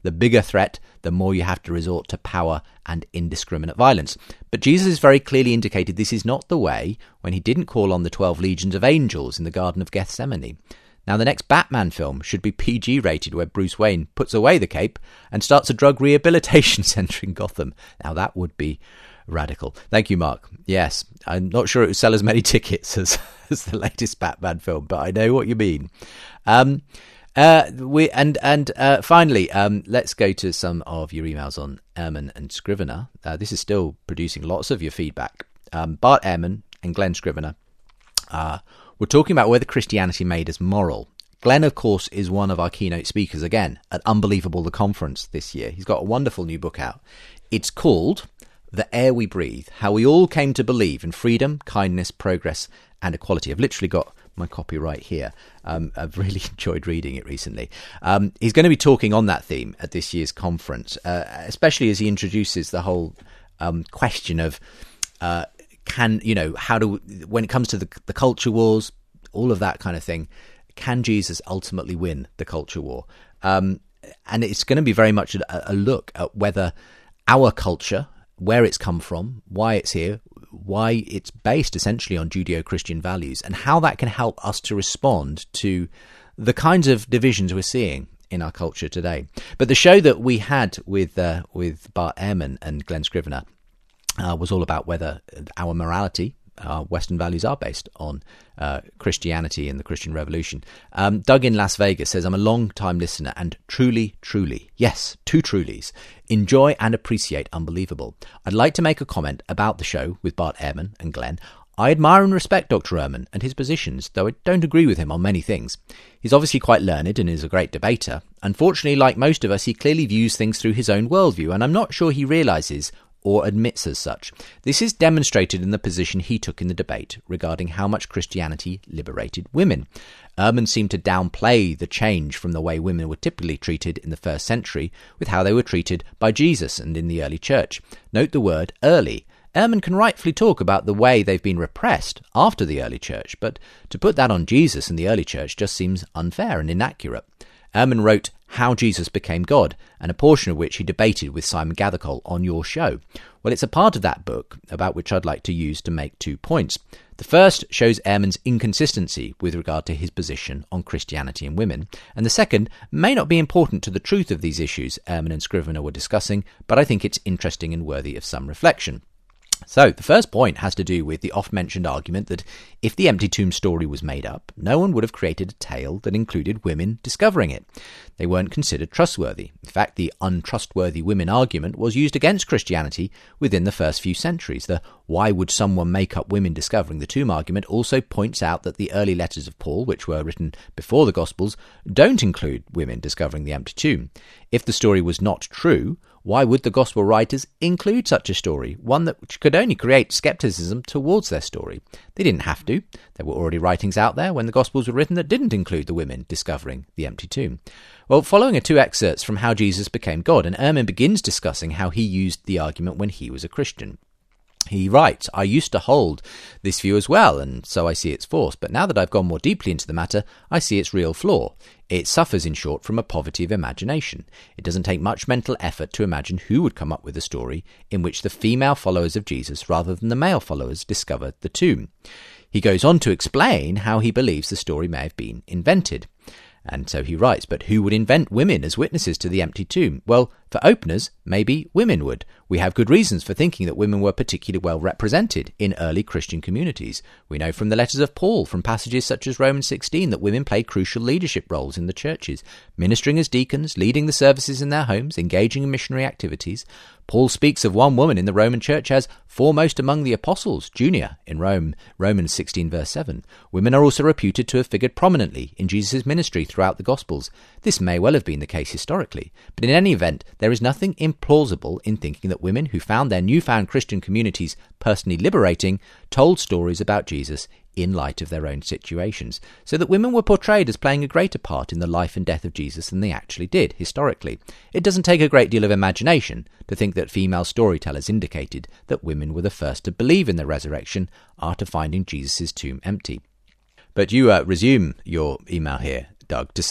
The bigger threat, the more you have to resort to power and indiscriminate violence. But Jesus has very clearly indicated this is not the way when he didn't call on the twelve legions of angels in the Garden of Gethsemane. Now, the next Batman film should be P G rated, where Bruce Wayne puts away the cape and starts a drug rehabilitation centre in Gotham. Now, that would be radical. Thank you, Mark. Yes, I'm not sure it would sell as many tickets as, as the latest Batman film, but I know what you mean. Um, uh, we and and uh, finally, um, let's go to some of your emails on Ehrman and Scrivener. Uh, this is still producing lots of your feedback. Um, Bart Ehrman and Glenn Scrivener. Uh, We're talking about whether Christianity made us moral. Glenn, of course, is one of our keynote speakers, again, at Unbelievable, the conference this year. He's got a wonderful new book out. It's called The Air We Breathe, How We All Came to Believe in Freedom, Kindness, Progress and Equality. I've literally got my copy right here. Um, I've really enjoyed reading it recently. Um, he's going to be talking on that theme at this year's conference, uh, especially as he introduces the whole um, question of... Uh, Can, you know, how do, when it comes to the, the culture wars, all of that kind of thing, can Jesus ultimately win the culture war? Um, and it's going to be very much a, a look at whether our culture, where it's come from, why it's here, why it's based essentially on Judeo-Christian values, and how that can help us to respond to the kinds of divisions we're seeing in our culture today. But the show that we had with uh, with Bart Ehrman and Glenn Scrivener Uh, was all about whether our morality, our Western values, are based on uh, Christianity and the Christian Revolution. Um, Doug in Las Vegas says, I'm a long-time listener and truly, truly, yes, two trulies, enjoy and appreciate Unbelievable. I'd like to make a comment about the show with Bart Ehrman and Glenn. I admire and respect Doctor Ehrman and his positions, though I don't agree with him on many things. He's obviously quite learned and is a great debater. Unfortunately, like most of us, he clearly views things through his own worldview, and I'm not sure he realises or admits as such. This is demonstrated in the position he took in the debate regarding how much Christianity liberated women. Ehrman seemed to downplay the change from the way women were typically treated in the first century with how they were treated by Jesus and in the early church. Note the word early. Ehrman can rightfully talk about the way they've been repressed after the early church, but to put that on Jesus and the early church just seems unfair and inaccurate. Ehrman wrote How Jesus Became God, and a portion of which he debated with Simon Gathercole on your show. Well, it's a part of that book about which I'd like to use to make two points. The first shows Ehrman's inconsistency with regard to his position on Christianity and women, and the second may not be important to the truth of these issues Ehrman and Scrivener were discussing, but I think it's interesting and worthy of some reflection. So, the first point has to do with the oft-mentioned argument that if the empty tomb story was made up, no one would have created a tale that included women discovering it. They weren't considered trustworthy. In fact, the untrustworthy women argument was used against Christianity within the first few centuries. The why would someone make up women discovering the tomb argument also points out that the early letters of Paul, which were written before the Gospels, don't include women discovering the empty tomb. If the story was not true, why would the Gospel writers include such a story, one that could only create scepticism towards their story? They didn't have to. There were already writings out there when the Gospels were written that didn't include the women discovering the empty tomb. Well, following are two excerpts from How Jesus Became God, and Ehrman begins discussing how he used the argument when he was a Christian. He writes, I used to hold this view as well, and so I see its force, but now that I've gone more deeply into the matter, I see its real flaw. It suffers, in short, from a poverty of imagination. It doesn't take much mental effort to imagine who would come up with a story in which the female followers of Jesus, rather than the male followers, discovered the tomb. He goes on to explain how he believes the story may have been invented. And so he writes, but who would invent women as witnesses to the empty tomb? Well, for openers, maybe women would. We have good reasons for thinking that women were particularly well represented in early Christian communities. We know from the letters of Paul, from passages such as Romans sixteen, that women played crucial leadership roles in the churches, ministering as deacons, leading the services in their homes, engaging in missionary activities. Paul speaks of one woman in the Roman church as foremost among the apostles, Junia, in Rome, Romans sixteen verse seven. Women are also reputed to have figured prominently in Jesus' ministry throughout the Gospels. This may well have been the case historically, but in any event, there is nothing implausible in thinking that women who found their newfound Christian communities personally liberating told stories about Jesus in light of their own situations, so that women were portrayed as playing a greater part in the life and death of Jesus than they actually did, historically. It doesn't take a great deal of imagination to think that female storytellers indicated that women were the first to believe in the resurrection after finding Jesus' tomb empty. But you uh, resume your email here, Doug, to say,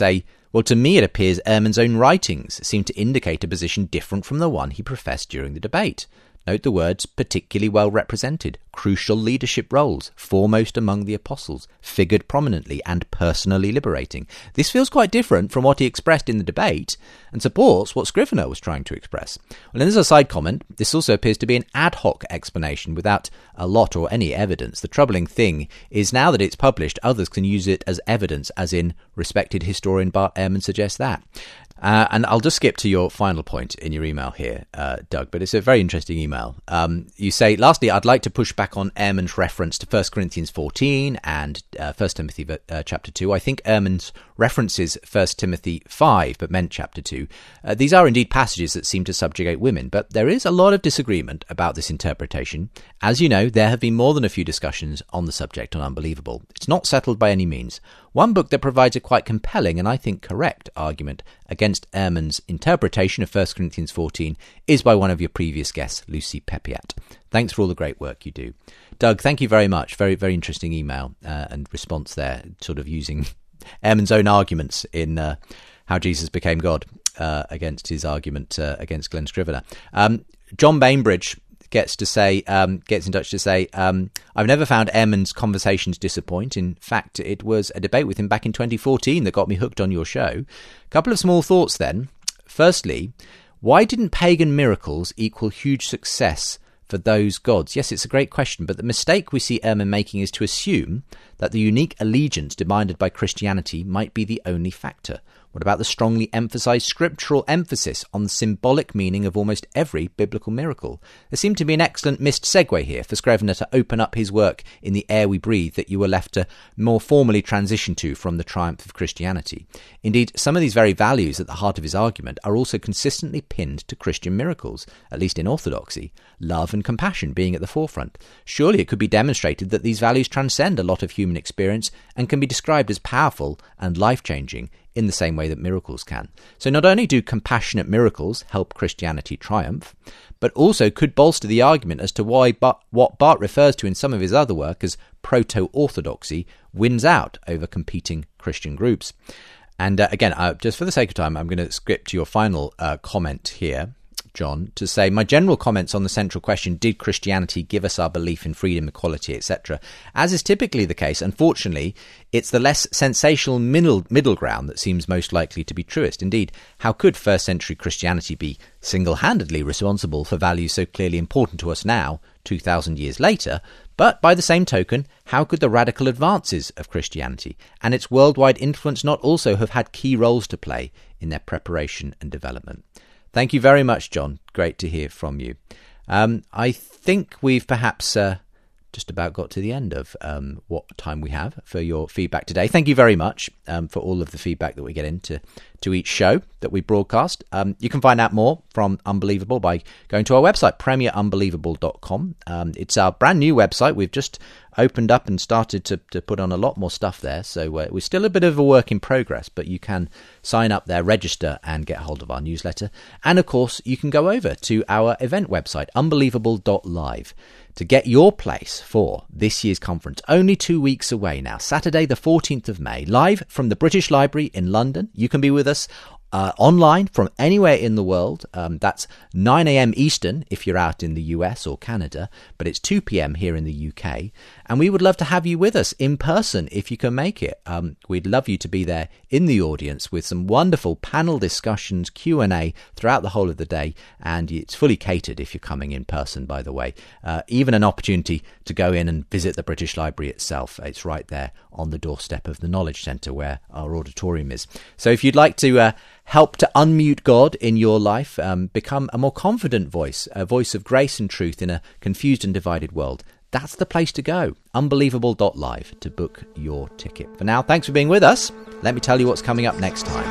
Well, to me it appears Ehrman's own writings seem to indicate a position different from the one he professed during the debate. Note the words particularly well represented, crucial leadership roles, foremost among the apostles, figured prominently and personally liberating. This feels quite different from what he expressed in the debate and supports what Scrivener was trying to express. Well, and as a side comment, this also appears to be an ad hoc explanation without a lot or any evidence. The troubling thing is now that it's published, others can use it as evidence, as in respected historian Bart Ehrman suggests that. Uh, and I'll just skip to your final point in your email here, uh, Doug, but it's a very interesting email. Um, you say, lastly, I'd like to push back on Ehrman's reference to First Corinthians fourteen and uh, First Timothy uh, chapter two. I think Ehrman's references First Timothy five, but meant chapter two. Uh, these are indeed passages that seem to subjugate women, but there is a lot of disagreement about this interpretation. As you know, there have been more than a few discussions on the subject on Unbelievable. It's not settled by any means. One book that provides a quite compelling and I think correct argument against Ehrman's interpretation of First Corinthians fourteen is by one of your previous guests, Lucy Pepiat. Thanks for all the great work you do. Doug, thank you very much. Very, very interesting email uh, and response there, sort of using Ehrman's own arguments in uh, how Jesus became God uh, against his argument uh, against Glenn Scrivener. Um, John Bainbridge gets to say, um, gets in touch to say, um, I've never found Ehrman's conversations disappoint. In fact, it was a debate with him back in twenty fourteen that got me hooked on your show. A couple of small thoughts then. Firstly, why didn't pagan miracles equal huge success for those gods? Yes, it's a great question, but the mistake we see Ehrman making is to assume that the unique allegiance demanded by Christianity might be the only factor. What about the strongly emphasized scriptural emphasis on the symbolic meaning of almost every biblical miracle? There seemed to be an excellent missed segue here for Scrivener to open up his work in The Air We Breathe that you were left to more formally transition to from the triumph of Christianity. Indeed, some of these very values at the heart of his argument are also consistently pinned to Christian miracles, at least in orthodoxy, love and compassion being at the forefront. Surely it could be demonstrated that these values transcend a lot of human experience and can be described as powerful and life-changing in the same way that miracles can. So not only do compassionate miracles help Christianity triumph, but also could bolster the argument as to why but what Barth refers to in some of his other work as proto-orthodoxy wins out over competing Christian groups. And uh, again, uh, just for the sake of time, I'm going to skip to your final uh, comment here, John, to say my general comments on the central question, did Christianity give us our belief in freedom, equality, et cetera? As is typically the case, unfortunately, it's the less sensational middle, middle ground that seems most likely to be truest. Indeed, how could first century Christianity be single-handedly responsible for values so clearly important to us now, two thousand years later? But by the same token, how could the radical advances of Christianity and its worldwide influence not also have had key roles to play in their preparation and development? Thank you very much, John. Great to hear from you. Um, I think we've perhaps uh, just about got to the end of um, what time we have for your feedback today. Thank you very much um, for all of the feedback that we get into to each show that we broadcast. Um, you can find out more from Unbelievable by going to our website, premier unbelievable dot com. Um, it's our brand new website. We've just opened up and started to, to put on a lot more stuff there. So uh, we're still a bit of a work in progress, but you can sign up there, register, and get hold of our newsletter. And of course, you can go over to our event website, unbelievable dot live, to get your place for this year's conference. Only two weeks away now, Saturday the fourteenth of May, live from the British Library in London. You can be with us Uh, online from anywhere in the world. Um, that's nine a.m. Eastern if you're out in the U S or Canada, but it's two p.m. here in the U K. And we would love to have you with us in person if you can make it. Um, we'd love you to be there in the audience with some wonderful panel discussions, Q and A throughout the whole of the day. And it's fully catered if you're coming in person, by the way. Uh, even an opportunity to go in and visit the British Library itself. It's right there on the doorstep of the Knowledge Centre where our auditorium is. So if you'd like to uh, help to unmute God in your life, um, become a more confident voice, a voice of grace and truth in a confused and divided world, that's the place to go. unbelievable dot live to book your ticket. For now, thanks for being with us. Let me tell you what's coming up next time.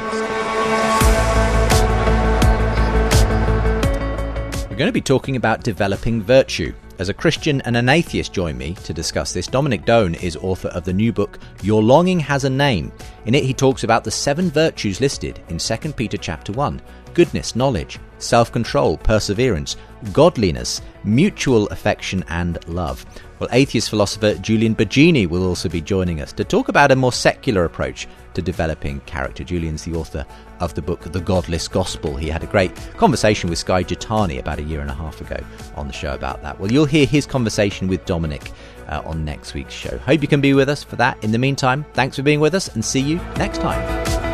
We're going to be talking about developing virtue. As a Christian and an atheist join me to discuss this. Dominic Doan is author of the new book, Your Longing Has a Name. In it, he talks about the seven virtues listed in Second Peter chapter one. Goodness, knowledge, self-control, perseverance, godliness, mutual affection and love. Well, atheist philosopher Julian Baggini will also be joining us to talk about a more secular approach to developing character. Julian's the author of the book The Godless Gospel. He had a great conversation with Skye Jethani about a year and a half ago on the show about that. Well, you'll hear his conversation with Dominic uh, on next week's show. Hope you can be with us for that. In the meantime, thanks for being with us and see you next time.